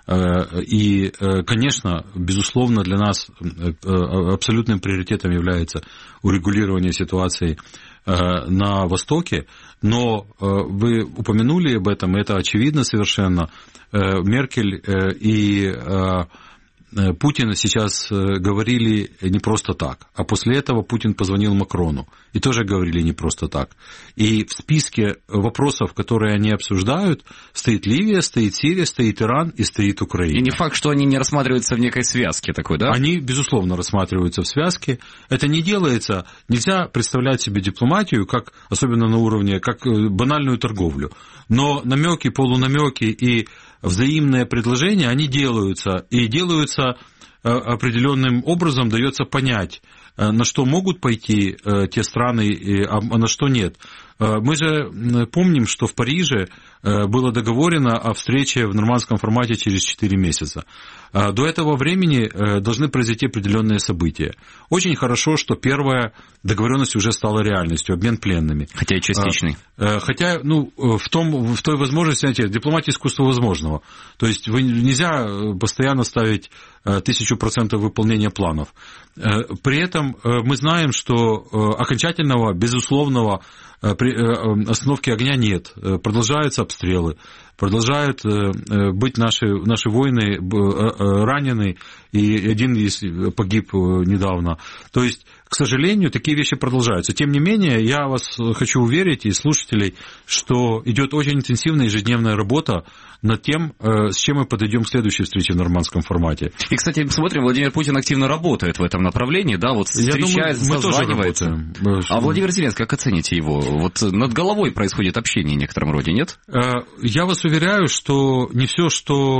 И, конечно, безусловно, для нас абсолютным приоритетом является урегулирование ситуации на Востоке, но вы упомянули об этом, и это очевидно совершенно. Меркель и Путин сейчас говорили не просто так, а после этого Путин позвонил Макрону, и тоже говорили не просто так. И в списке вопросов, которые они обсуждают, стоит Ливия, стоит Сирия, стоит Иран и стоит Украина. И не факт, что они не рассматриваются в некой связке такой, да? Они, безусловно, рассматриваются в связке. Это не делается, нельзя представлять себе дипломатию, как, особенно на уровне, как банальную торговлю. Но намеки, полунамеки и взаимные предложения, они делаются, и делаются определенным образом, дается понять, на что могут пойти те страны, а на что нет. Мы же помним, что в Париже было договорено о встрече в нормандском формате через 4 месяца. До этого времени должны произойти определенные события. Очень хорошо, что первая договоренность уже стала реальностью, обмен пленными. Хотя и частичный. Хотя, в той возможности, знаете, дипломатия искусство возможного. То есть нельзя постоянно ставить 1000% выполнения планов. При этом мы знаем, что окончательного, безусловного остановки огня нет. Продолжаются обстрелы, продолжают быть наши воины ранены, и один погиб недавно. То есть, к сожалению, такие вещи продолжаются. Тем не менее, я вас хочу уверить, и слушателей, что идет очень интенсивная ежедневная работа над тем, с чем мы подойдем к следующей встрече в нормандском формате. И, кстати, смотрим, Владимир Путин активно работает в этом направлении, да, вот встречается, созванивается. А Владимир Зеленский, как оцените его? Вот над головой происходит общение в некотором роде, нет? Я вас уверяю, что не все,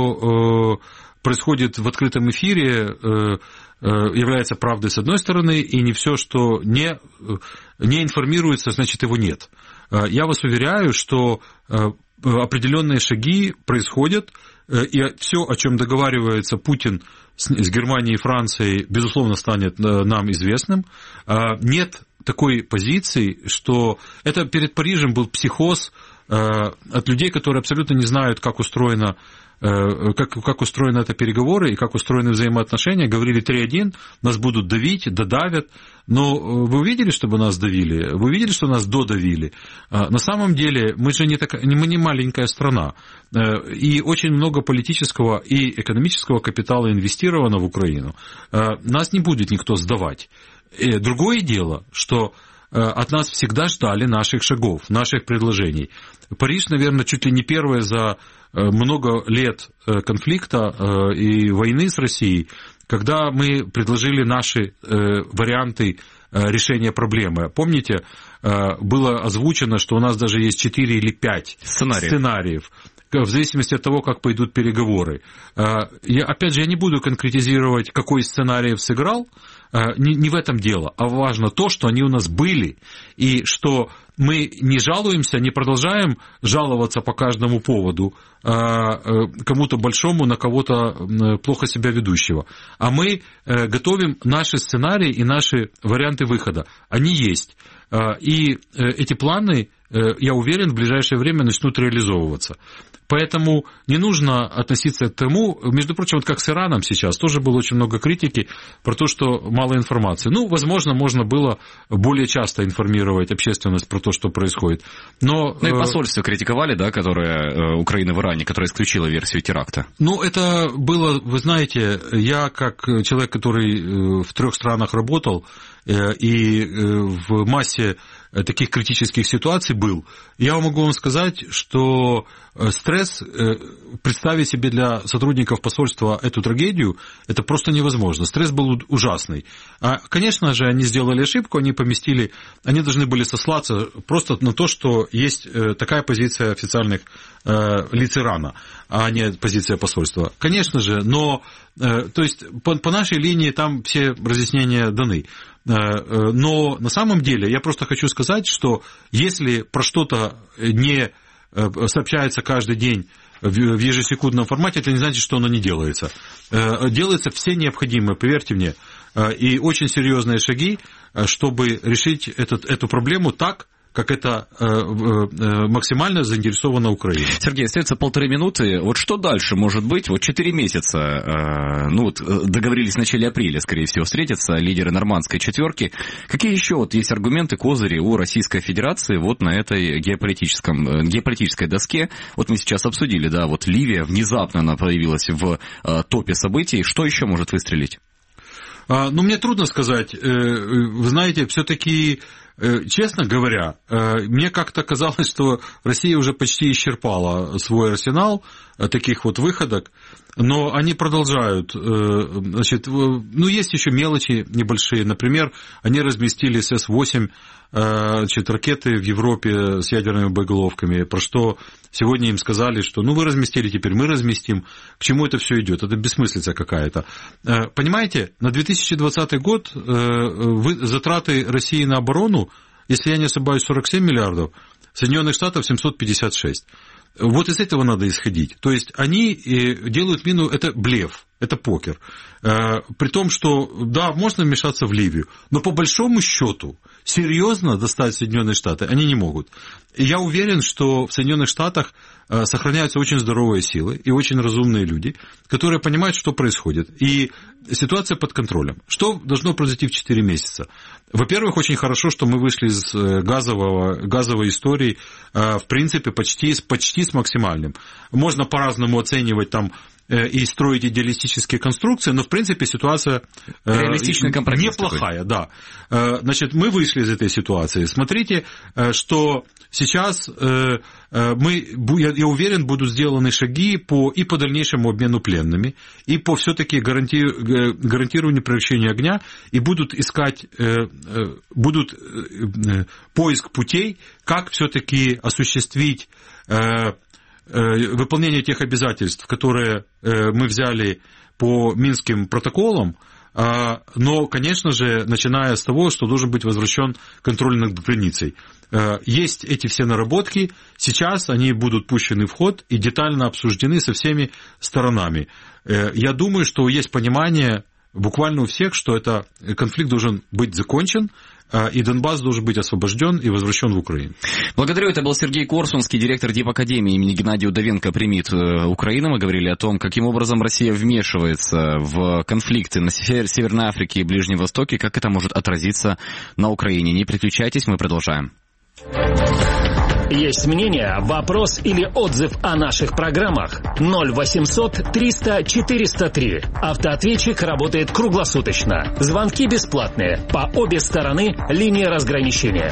что происходит в открытом эфире, является правдой с одной стороны, и не все, что не информируется, значит, его нет. Я вас уверяю, что определенные шаги происходят, и все, о чем договаривается Путин с Германией и Францией, безусловно, станет нам известным. Нет такой позиции, что это перед Парижем был психоз от людей, которые абсолютно не знают, как устроены это переговоры и как устроены взаимоотношения. Говорили 3-1, нас будут давить, додавят. Но вы увидели, чтобы нас давили? Вы увидели, что нас додавили? На самом деле мы же мы не маленькая страна. И очень много политического и экономического капитала инвестировано в Украину. Нас не будет никто сдавать. Другое дело, что от нас всегда ждали наших шагов, наших предложений. Париж, наверное, чуть ли не первое за много лет конфликта и войны с Россией, когда мы предложили наши варианты решения проблемы. Помните, было озвучено, что у нас даже есть 4 или 5 сценариев, в зависимости от того, как пойдут переговоры. Опять же, я не буду конкретизировать, какой из сценариев сыграл, не в этом дело, а важно то, что они у нас были, и что мы не жалуемся, не продолжаем жаловаться по каждому поводу кому-то большому на кого-то плохо себя ведущего, а мы готовим наши сценарии и наши варианты выхода. Они есть. И эти планы, я уверен, в ближайшее время начнут реализовываться. Поэтому не нужно относиться к тому, между прочим, вот как с Ираном сейчас, тоже было очень много критики про то, что мало информации. Возможно, можно было более часто информировать общественность про то, что происходит. Но и посольство критиковали, да, которое Украины в Иране, которое исключило версию теракта. Это было, вы знаете, я как человек, который в 3 странах работал, и в массе таких критических ситуаций был, я могу вам сказать, что стресс, представить себе для сотрудников посольства эту трагедию, это просто невозможно. Стресс был ужасный. Конечно же, они сделали ошибку, они должны были сослаться просто на то, что есть такая позиция официальных лиц Ирана, а не позиция посольства. Конечно же, но то есть по нашей линии там все разъяснения даны. Но на самом деле я просто хочу сказать, что если про что-то не сообщается каждый день в ежесекундном формате, это не значит, что оно не делается. Делаются все необходимые, поверьте мне, и очень серьезные шаги, чтобы решить эту проблему так, как это максимально заинтересована Украина. Сергей, остается 1,5 минуты. Вот что дальше может быть? Вот 4 месяца, договорились в начале апреля, скорее всего, встретятся лидеры нормандской четверки. Какие еще вот есть аргументы, козыри у Российской Федерации вот на этой геополитической доске? Вот мы сейчас обсудили, да, вот Ливия, внезапно она появилась в топе событий. Что еще может выстрелить? Мне трудно сказать. Вы знаете, все-таки, честно говоря, мне как-то казалось, что Россия уже почти исчерпала свой арсенал таких вот выходок, но они продолжают. Значит, есть еще мелочи небольшие. Например, они разместили С-8 ракеты в Европе с ядерными боеголовками, про что сегодня им сказали, что вы разместили, теперь мы разместим. К чему это все идет? Это бессмыслица какая-то. Понимаете, на 2020 год затраты России на оборону, если я не ошибаюсь, 47 миллиардов, Соединенных Штатов 756. Вот из этого надо исходить. То есть они делают мину, это блеф, это покер. При том, что, да, можно вмешаться в Ливию, но по большому счету серьезно достать Соединенные Штаты они не могут. И я уверен, что в Соединенных Штатах сохраняются очень здоровые силы и очень разумные люди, которые понимают, что происходит. И ситуация под контролем. Что должно произойти в 4 месяца? Во-первых, очень хорошо, что мы вышли из газовой истории, в принципе, почти с максимальным. Можно по-разному оценивать там и строить идеалистические конструкции, но, в принципе, ситуация неплохая. Да. Значит, мы вышли из этой ситуации. Смотрите, что сейчас, я уверен, будут сделаны шаги и по дальнейшему обмену пленными, и по все-таки гарантированию прекращения огня, и будут искать, поиск путей, как все-таки осуществить выполнение тех обязательств, которые мы взяли по Минским протоколам, но, конечно же, начиная с того, что должен быть возвращен контроль над границей. Есть эти все наработки, сейчас они будут пущены в ход и детально обсуждены со всеми сторонами. Я думаю, что есть понимание буквально у всех, что этот конфликт должен быть закончен, и Донбасс должен быть освобожден и возвращен в Украину. Благодарю. Это был Сергей Корсунский, директор Дипакадемии имени Геннадия Удовенко при МИД Украины. Мы говорили о том, каким образом Россия вмешивается в конфликты на Северной Африке и Ближнем Востоке, как это может отразиться на Украине. Не переключайтесь, мы продолжаем. Есть мнение, вопрос или отзыв о наших программах? 0800 300 403. Автоответчик работает круглосуточно. Звонки бесплатные. По обе стороны линии разграничения.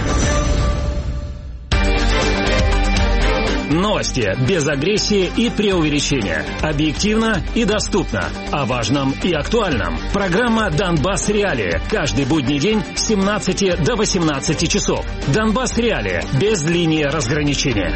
Новости без агрессии и преувеличения. Объективно и доступно. О важном и актуальном. Программа «Донбасс Реалии». Каждый будний день с 17 до 18 часов. «Донбасс Реалии» без линии разграничения.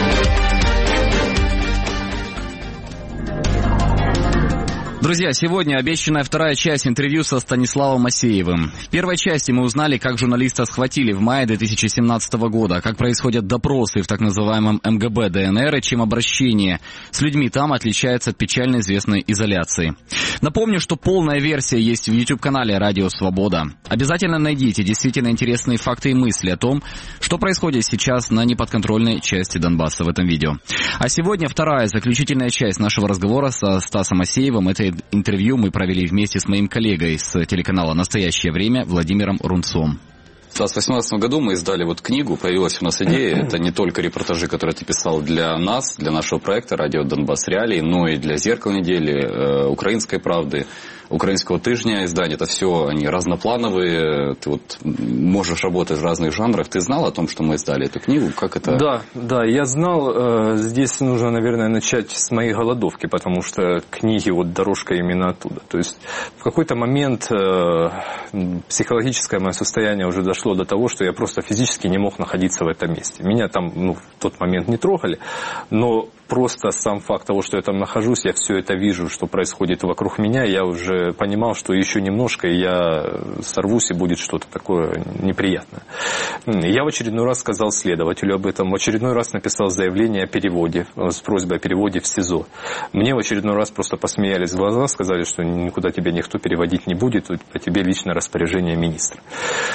Друзья, сегодня обещанная вторая часть интервью со Станиславом Асеевым. В первой части мы узнали, как журналиста схватили в мае 2017 года, как происходят допросы в так называемом МГБ ДНР и чем обращение с людьми там отличается от печально известной изоляции. Напомню, что полная версия есть в YouTube-канале «Радио Свобода». Обязательно найдите действительно интересные факты и мысли о том, что происходит сейчас на неподконтрольной части Донбасса в этом видео. А сегодня вторая, заключительная часть нашего разговора со Стасом Асеевым. Это интервью мы провели вместе с моим коллегой с телеканала «Настоящее время» Владимиром Рунцом. В 2018 году мы издали книгу, появилась у нас идея. Это не только репортажи, которые ты писал для нас, для нашего проекта «Радио Донбасс Реалии», но и для «Зеркала недели», «Украинской правды», «Украинского тыжня» издания. Это все они разноплановые. Ты можешь работать в разных жанрах. Ты знал о том, что мы издали эту книгу? Как это? Да, я знал. Здесь нужно, наверное, начать с моей голодовки, потому что книги, дорожка именно оттуда. То есть в какой-то момент психологическое мое состояние уже дошло до того, что я просто физически не мог находиться в этом месте. Меня там в тот момент не трогали, но просто сам факт того, что я там нахожусь, я все это вижу, что происходит вокруг меня, я уже понимал, что еще немножко, и я сорвусь, и будет что-то такое неприятное. Я в очередной раз сказал следователю об этом, в очередной раз написал заявление о переводе, с просьбой о переводе в СИЗО. Мне в очередной раз просто посмеялись в глаза, сказали, что никуда тебя никто переводить не будет, а тебе личное распоряжение министра.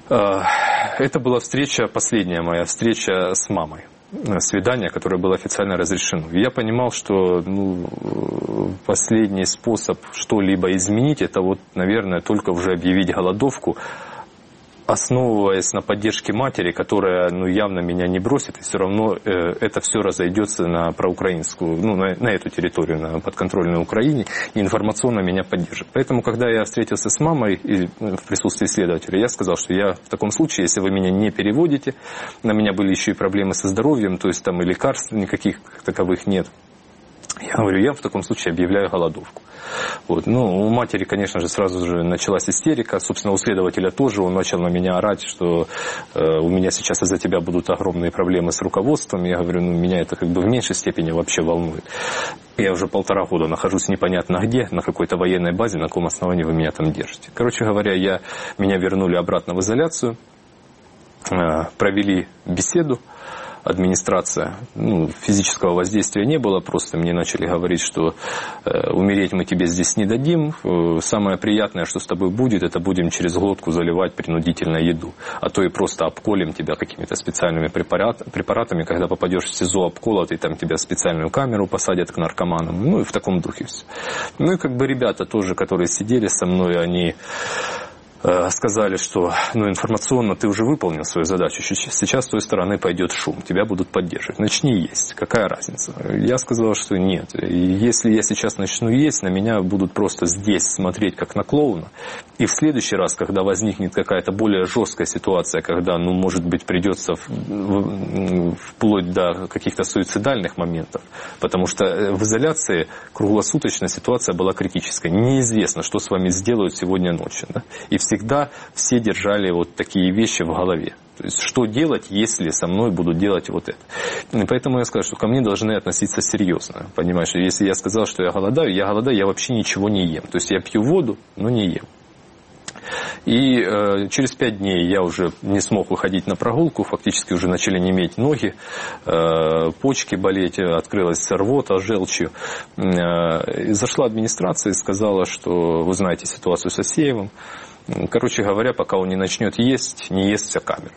Это была встреча, последняя моя встреча с мамой. Свидание, которое было официально разрешено. Я понимал, что последний способ что-либо изменить, это вот, наверное, только уже объявить голодовку, основываясь на поддержке матери, которая явно меня не бросит, и все равно это все разойдется на проукраинскую, на эту территорию, на подконтрольной Украине, и информационно меня поддержит. Поэтому, когда я встретился с мамой и в присутствии следователя, я сказал, что я в таком случае, если вы меня не переводите, на меня были еще и проблемы со здоровьем, то есть там и лекарств никаких таковых нет. Я говорю, я в таком случае объявляю голодовку. Вот. У матери, конечно же, сразу же началась истерика. Собственно, у следователя тоже. Он начал на меня орать, что у меня сейчас из-за тебя будут огромные проблемы с руководством. Я говорю, меня это в меньшей степени вообще волнует. Я уже 1,5 года нахожусь непонятно где, на какой-то военной базе, на каком основании вы меня там держите. Короче говоря, меня вернули обратно в изоляцию, провели беседу. Администрация, физического воздействия не было, просто мне начали говорить, что умереть мы тебе здесь не дадим, самое приятное, что с тобой будет, это будем через глотку заливать принудительно еду, а то и просто обколем тебя какими-то специальными препаратами, когда попадешь в СИЗО обколотый, там тебя в специальную камеру посадят к наркоманам, и в таком духе все. Ребята тоже, которые сидели со мной, они сказали, что информационно ты уже выполнил свою задачу, сейчас с той стороны пойдет шум, тебя будут поддерживать. Начни есть, какая разница? Я сказал, что нет. И если я сейчас начну есть, на меня будут просто здесь смотреть как на клоуна. И в следующий раз, когда возникнет какая-то более жесткая ситуация, когда, может быть, придется вплоть до каких-то суицидальных моментов, потому что в изоляции круглосуточно ситуация была критической. Неизвестно, что с вами сделают сегодня ночью. Да? И всегда все держали вот такие вещи в голове. То есть, что делать, если со мной будут делать вот это. И поэтому я скажу, что ко мне должны относиться серьезно. Понимаешь, если я сказал, что я голодаю, я вообще ничего не ем. То есть, я пью воду, но не ем. И через 5 дней я уже не смог выходить на прогулку, фактически уже начали неметь ноги, почки болеть, открылась рвота желчью. И зашла администрация и сказала, что вы знаете ситуацию с Асеевым. Короче говоря, пока он не начнет есть, не ест вся камера.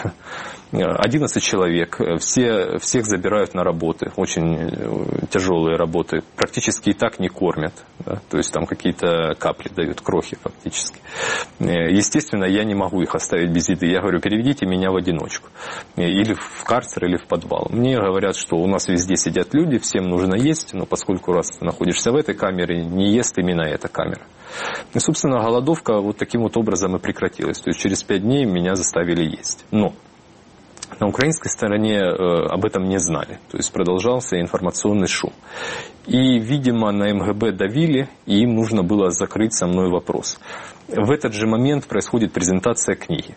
11 человек, всех забирают на работы, очень тяжелые работы, практически и так не кормят, да? То есть там какие-то капли дают, крохи фактически. Естественно, я не могу их оставить без еды. Я говорю, переведите меня в одиночку, или в карцер, или в подвал. Мне говорят, что у нас везде сидят люди, всем нужно есть, но поскольку раз ты находишься в этой камере, не ест именно эта камера. И, собственно, голодовка вот таким вот образом и прекратилась. То есть через 5 дней меня заставили есть. Но на украинской стороне об этом не знали. То есть продолжался информационный шум. И, видимо, на МГБ давили, и им нужно было закрыть со мной вопрос. В этот же момент происходит презентация книги.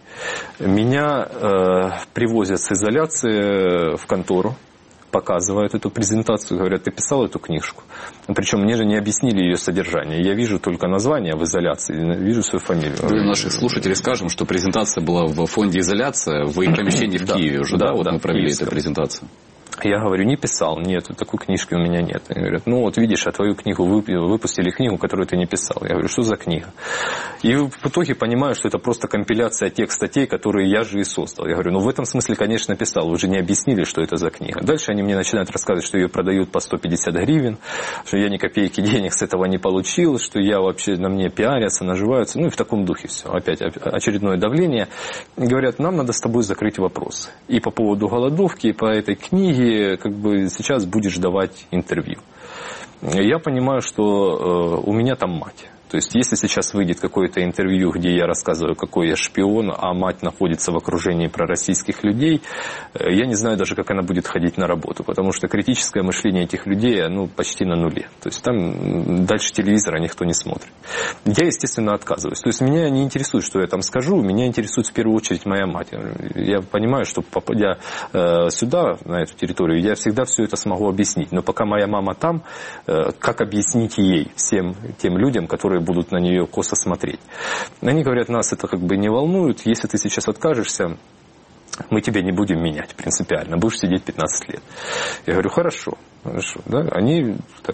Меня привозят с изоляции в контору, показывают эту презентацию, говорят, ты писал эту книжку? Причем мне же не объяснили ее содержание. Я вижу только название в изоляции, вижу свою фамилию. Для наших слушателей скажем, что презентация была в фонде «Изоляция», в их помещении в Киеве уже, да? Вот мы провели эту презентацию. Я говорю, не писал, нет, такой книжки у меня нет. Они говорят, видишь, а твою книгу выпустили книгу, которую ты не писал. Я говорю, что за книга? И в итоге понимаю, что это просто компиляция тех статей, которые я же и создал. Я говорю, в этом смысле, конечно, писал, вы же не объяснили, что это за книга. Дальше они мне начинают рассказывать, что ее продают по 150 гривен, что я ни копейки денег с этого не получил, что я вообще на мне пиарятся, наживаются, и в таком духе все. Опять очередное давление. И говорят, нам надо с тобой закрыть вопросы. И по поводу голодовки, и по этой книге, сейчас будешь давать интервью. Я понимаю, что у меня там мать. То есть, если сейчас выйдет какое-то интервью, где я рассказываю, какой я шпион, а мать находится в окружении пророссийских людей, я не знаю даже, как она будет ходить на работу, потому что критическое мышление этих людей, почти на нуле. То есть, там дальше телевизора никто не смотрит. Я, естественно, отказываюсь. То есть, меня не интересует, что я там скажу, меня интересует в первую очередь моя мать. Я понимаю, что попадя сюда, на эту территорию, я всегда все это смогу объяснить. Но пока моя мама там, как объяснить ей, всем тем людям, которые будут на нее косо смотреть. Они говорят, нас это не волнует, если ты сейчас откажешься, мы тебя не будем менять принципиально, будешь сидеть 15 лет. Я говорю, хорошо. Да? Они так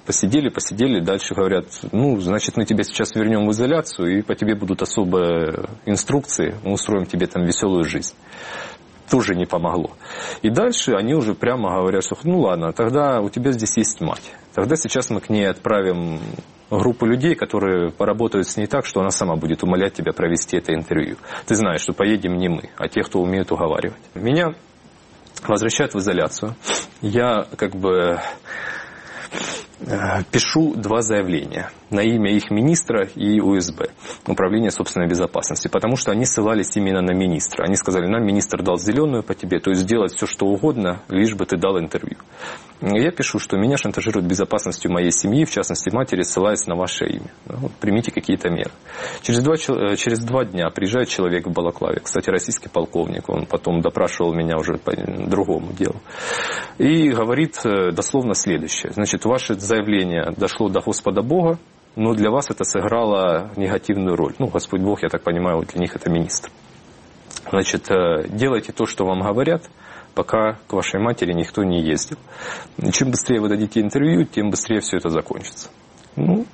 Посидели, дальше говорят, ну, значит, мы тебя сейчас вернем в изоляцию, и по тебе будут особые инструкции, мы устроим тебе там веселую жизнь. Тоже не помогло. И дальше они уже прямо говорят, что ну ладно, тогда у тебя здесь есть мать. Тогда сейчас мы к ней отправим группу людей, которые поработают с ней так, что она сама будет умолять тебя провести это интервью. Ты знаешь, что поедем не мы, а те, кто умеет уговаривать. Меня возвращают в изоляцию. Я как бы пишу 2 заявления на имя их министра и УСБ, Управления собственной безопасности, потому что они ссылались именно на министра. Они сказали, нам министр дал зеленую по тебе, то есть сделать все, что угодно, лишь бы ты дал интервью. Я пишу, что меня шантажируют безопасностью моей семьи, в частности матери, ссылаясь на ваше имя. Ну, примите какие-то меры. Через 2 дня приезжает человек в балаклаве, кстати, российский полковник, он потом допрашивал меня уже по другому делу, и говорит дословно следующее. Значит, ваше заявление дошло до Господа Бога, но для вас это сыграло негативную роль. Ну, Господь Бог, я так понимаю, для них это министр. Значит, делайте то, что вам говорят, пока к вашей матери никто не ездил. Чем быстрее вы дадите интервью, тем быстрее все это закончится. Ну,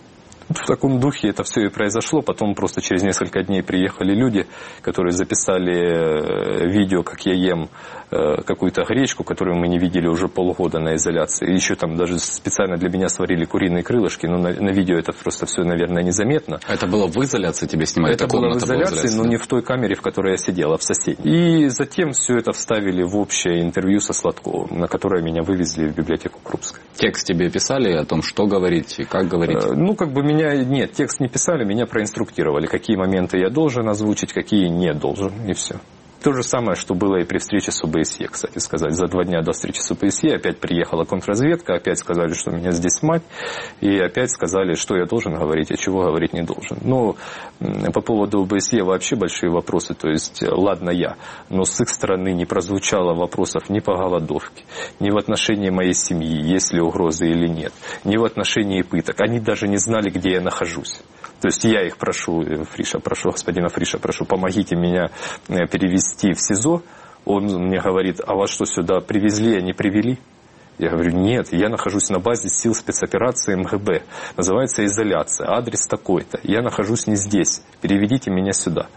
в таком духе это все и произошло. Потом просто через несколько дней приехали люди, которые записали видео, как я ем какую-то гречку, которую мы не видели уже полгода на изоляции. И еще там даже специально для меня сварили куриные крылышки, но на видео это просто все, наверное, незаметно. Это было в изоляции, тебе снимали? Это было в изоляции, но не в той камере, в которой я сидел, а в соседней. И затем все это вставили в общее интервью со Сладковым, на которое меня вывезли в библиотеку Крупской. Текст тебе писали о том, что говорить и как говорить? Ну, как бы нет, текст не писали, меня проинструктировали, какие моменты я должен озвучить, какие не должен, и все. То же самое, что было и при встрече с ОБСЕ, кстати сказать. За 2 дня до встречи с ОБСЕ опять приехала контрразведка, опять сказали, что у меня здесь мать, и опять сказали, что я должен говорить, а чего говорить не должен. Но по поводу ОБСЕ вообще большие вопросы, то есть, ладно я, но с их стороны не прозвучало вопросов ни по голодовке, ни в отношении моей семьи, есть ли угрозы или нет, ни в отношении пыток. Они даже не знали, где я нахожусь. То есть я их прошу, господина Фриша, прошу, помогите меня перевести в СИЗО. Он мне говорит, а вас что, сюда привезли, а не привели? Я говорю, нет, я нахожусь на базе сил спецоперации МГБ. Называется изоляция, адрес такой-то. Я нахожусь не здесь, переведите меня сюда.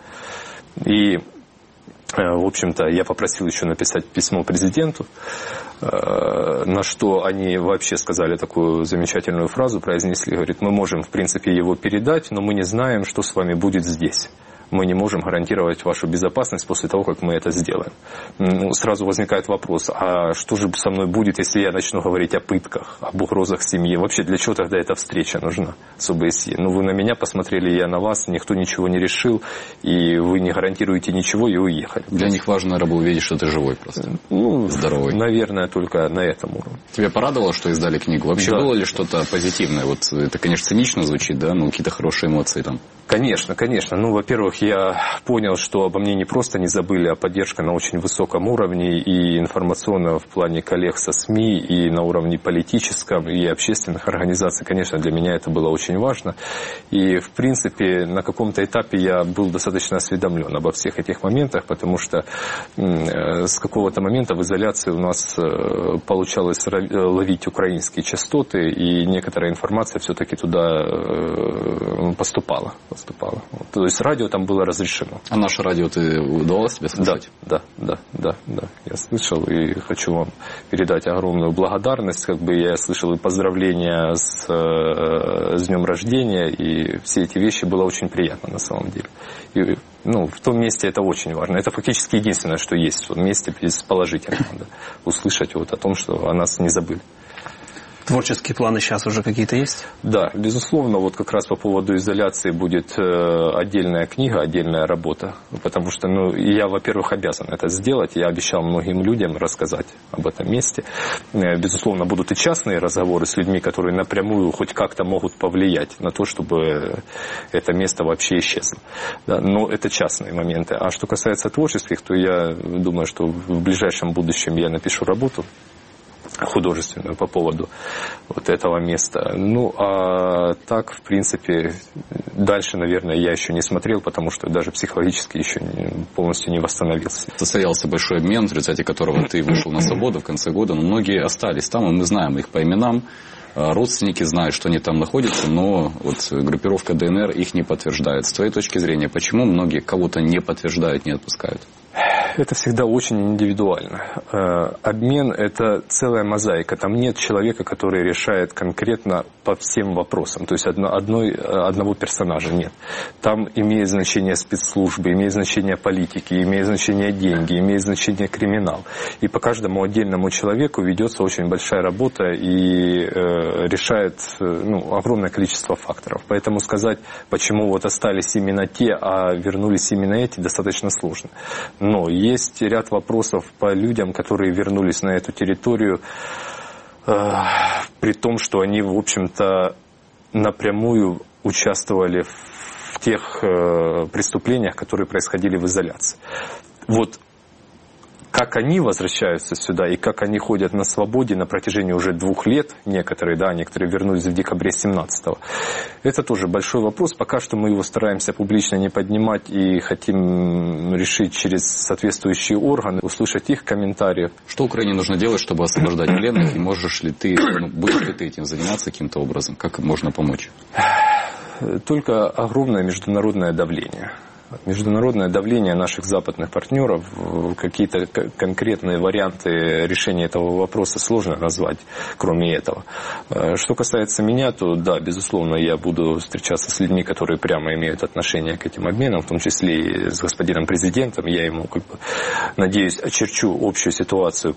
И, в общем-то, я попросил еще написать письмо президенту, на что они вообще сказали такую замечательную фразу, произнесли, говорит, мы можем, в принципе, его передать, но мы не знаем, что с вами будет здесь. Мы не можем гарантировать вашу безопасность после того, как мы это сделаем. Ну, сразу возникает вопрос, а что же со мной будет, если я начну говорить о пытках, об угрозах семьи? Вообще, для чего тогда эта встреча нужна с ОБСЕ? Ну, вы на меня посмотрели, я на вас, никто ничего не решил, и вы не гарантируете ничего, и уехали. Для них важно было увидеть, что ты живой просто. Ну, здоровый. Наверное, только на этом уровне. Тебя порадовало, что издали книгу? Вообще, было ли что-то позитивное? Вот это, конечно, цинично звучит, да, но какие-то хорошие эмоции там. Конечно, конечно. Ну, во-первых, я понял, что обо мне не просто не забыли, а поддержка на очень высоком уровне и информационно в плане коллег со СМИ, и на уровне политическом, и общественных организаций. Конечно, для меня это было очень важно. И, в принципе, на каком-то этапе я был достаточно осведомлен обо всех этих моментах, потому что с какого-то момента в изоляции у нас получалось ловить украинские частоты, и некоторая информация все-таки туда поступала. То есть радио там было разрешено. А наше радио ты удалось тебе слушать? Да. Я слышал и хочу вам передать огромную благодарность. Как бы я слышал и поздравления с днем рождения, и все эти вещи было очень приятно на самом деле. И, ну, в том месте это очень важно. Это фактически единственное, что есть в том месте из положительного. Да. Услышать вот о том, что о нас не забыли. Творческие планы сейчас уже какие-то есть? Да, безусловно, вот как раз по поводу изоляции будет отдельная книга, отдельная работа, потому что, ну, я, во-первых, обязан это сделать, я обещал многим людям рассказать об этом месте. Безусловно, будут и частные разговоры с людьми, которые напрямую хоть как-то могут повлиять на то, чтобы это место вообще исчезло. Да, но это частные моменты. А что касается творческих, то я думаю, что в ближайшем будущем я напишу работу художественную по поводу вот этого места. Ну, а так, в принципе, дальше, наверное, я еще не смотрел, потому что даже психологически еще полностью не восстановился. Состоялся большой обмен, в результате которого ты вышел на свободу в конце года, но многие остались там, и мы знаем их по именам. родственники знают, что они там находятся, но вот группировка ДНР их не подтверждает. С твоей точки зрения, почему многие кого-то не подтверждают, не отпускают? Это всегда очень индивидуально. Обмен – это целая мозаика. Там нет человека, который решает конкретно по всем вопросам. То есть одного персонажа нет. Там имеет значение спецслужбы, имеет значение политики, имеет значение деньги, имеет значение криминал. И по каждому отдельному человеку ведется очень большая работа и решает огромное количество факторов. Поэтому сказать, почему вот остались именно те, а вернулись именно эти, достаточно сложно. Но есть ряд вопросов по людям, которые вернулись на эту территорию, при том, что они, в общем-то, напрямую участвовали в тех преступлениях, которые происходили в изоляции. Вот как они возвращаются сюда и как они ходят на свободе на протяжении уже 2 лет, некоторые вернулись в декабре 17-го, это тоже большой вопрос. Пока что мы его стараемся публично не поднимать и хотим решить через соответствующие органы, услышать их комментарии. Что Украине нужно делать, чтобы освобождать пленных, и можешь ли ты, будешь ли ты этим заниматься каким-то образом? Как можно помочь? Только огромное международное давление. Международное давление наших западных партнеров, какие-то конкретные варианты решения этого вопроса сложно назвать, кроме этого. Что касается меня, то да, безусловно, я буду встречаться с людьми, которые прямо имеют отношение к этим обменам, в том числе и с господином президентом. Я ему, надеюсь, очерчу общую ситуацию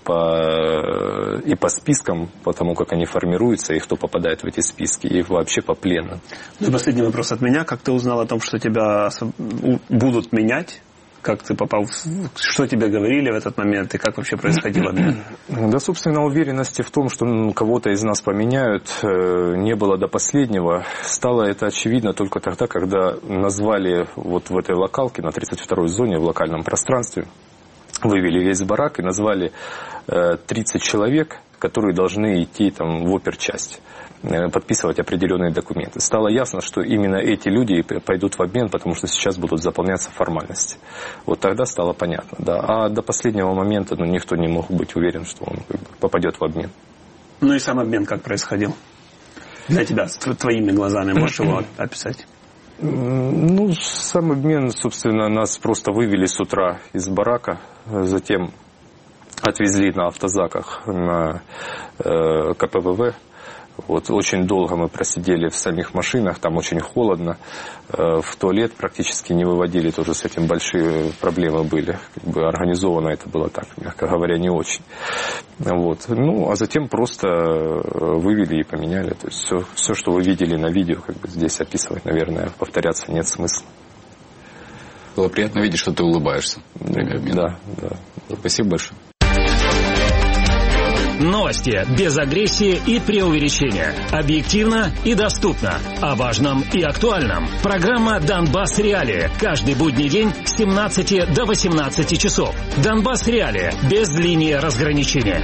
и по спискам, по тому, как они формируются, и кто попадает в эти списки, и вообще по пленным. Ну и последний вопрос от меня. Как ты узнал о том, что тебя будут менять? Как ты попал? Что тебе говорили в этот момент и как вообще происходил обмен? Да, собственно, уверенности в том, что кого-то из нас поменяют, не было до последнего. Стало это очевидно только тогда, когда назвали вот в этой локалке на 32-й зоне в локальном пространстве, вывели весь барак и назвали 30 человек, которые должны идти там в оперчасть, подписывать определенные документы. Стало ясно, что именно эти люди пойдут в обмен, потому что сейчас будут заполняться формальности. Вот тогда стало понятно. Да. А до последнего момента никто не мог быть уверен, что он попадет в обмен. Ну и сам обмен как происходил? Для тебя, твоими глазами, можешь его описать? Ну, сам обмен, собственно, нас просто вывели с утра из барака, затем отвезли на автозаках на КПВВ. Вот, очень долго мы просидели в самих машинах, там очень холодно, в туалет практически не выводили, тоже с этим большие проблемы были. Организовано это было так, мягко говоря, не очень. Вот. Ну, а затем просто вывели и поменяли. То есть все, что вы видели на видео, здесь описывать, наверное, повторяться нет смысла. Было приятно видеть, что ты улыбаешься. Да. Спасибо большое. Новости без агрессии и преувеличения. Объективно и доступно. О важном и актуальном. Программа «Донбасс Реалии». Каждый будний день с 17 до 18 часов. «Донбасс Реалии» без линии разграничения.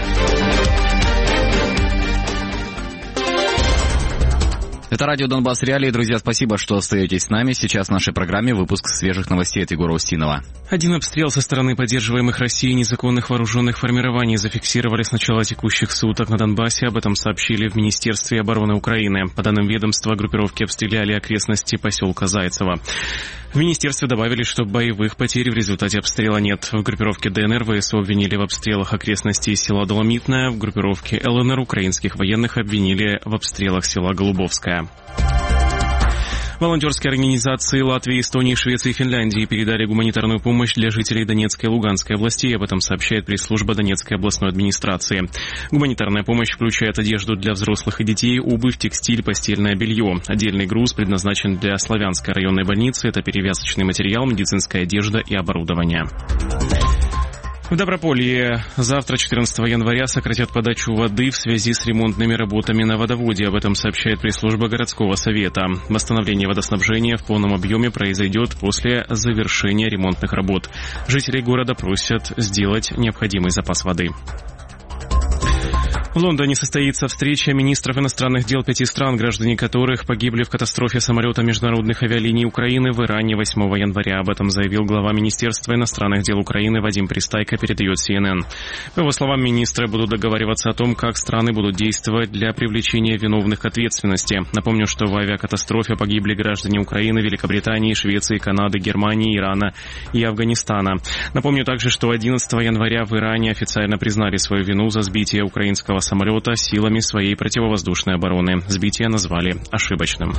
Это радио «Донбасс Реалии». Друзья, спасибо, что остаетесь с нами. Сейчас в нашей программе выпуск свежих новостей от Егора Устинова. Один обстрел со стороны поддерживаемых Россией незаконных вооруженных формирований зафиксировали с начала текущих суток на Донбассе. Об этом сообщили в Министерстве обороны Украины. По данным ведомства, группировки обстреляли окрестности поселка Зайцево. В министерстве добавили, что боевых потерь в результате обстрела нет. В группировке ДНР ВСУ обвинили в обстрелах окрестностей села Доломитное. В группировке ЛНР украинских военных обвинили в обстрелах села Голубовское. Волонтерские организации Латвии, Эстонии, Швеции и Финляндии передали гуманитарную помощь для жителей Донецкой и Луганской областей. Об этом сообщает пресс-служба Донецкой областной администрации. Гуманитарная помощь включает одежду для взрослых и детей, обувь, текстиль, постельное белье. Отдельный груз предназначен для Славянской районной больницы. Это перевязочный материал, медицинская одежда и оборудование. В Доброполье завтра, 14 января, сократят подачу воды в связи с ремонтными работами на водоводе. Об этом сообщает пресс-служба городского совета. Восстановление водоснабжения в полном объеме произойдет после завершения ремонтных работ. Жителей города просят сделать необходимый запас воды. В Лондоне состоится встреча министров иностранных дел 5 стран, граждане которых погибли в катастрофе самолета международных авиалиний Украины в Иране 8 января. Об этом заявил глава Министерства иностранных дел Украины Вадим Пристайко, передает CNN. По его словам, министры будут договариваться о том, как страны будут действовать для привлечения виновных к ответственности. Напомню, что в авиакатастрофе погибли граждане Украины, Великобритании, Швеции, Канады, Германии, Ирана и Афганистана. Напомню также, что 11 января в Иране официально признали свою вину за сбитие украинского самолета силами своей противовоздушной обороны. Сбитие назвали ошибочным.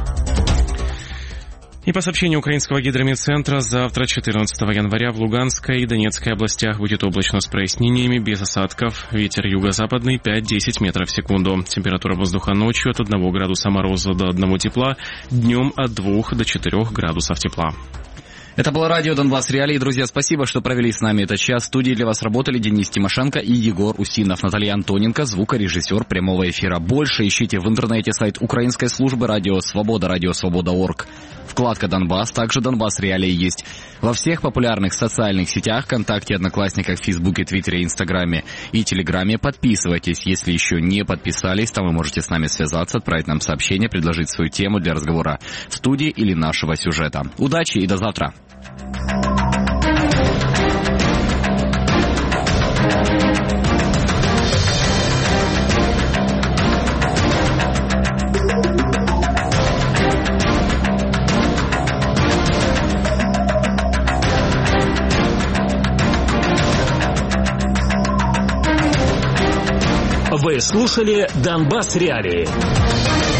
И по сообщению украинского гидрометцентра, завтра, 14 января, в Луганской и Донецкой областях будет облачно с прояснениями, без осадков. Ветер юго-западный 5-10 метров в секунду. Температура воздуха ночью от 1 градуса мороза до 1 тепла, днем от 2 до 4 градусов тепла. Это было радио Донбасс Реалии. Друзья, спасибо, что провели с нами этот час. В студии для вас работали Денис Тимошенко и Егор Усинов. Наталья Антоненко, звукорежиссер прямого эфира. Больше ищите в интернете сайт украинской службы «Радио Свобода», радиосвобода.орг. Вкладка «Донбасс», также «Донбасс Реалии» есть во всех популярных социальных сетях, ВКонтакте, Одноклассниках, Фейсбуке, Твиттере, Инстаграме и Телеграме. Подписывайтесь, если еще не подписались, там вы можете с нами связаться, отправить нам сообщение, предложить свою тему для разговора в студии или нашего сюжета. Удачи и до завтра! Вы слушали «Донбасс Реалии».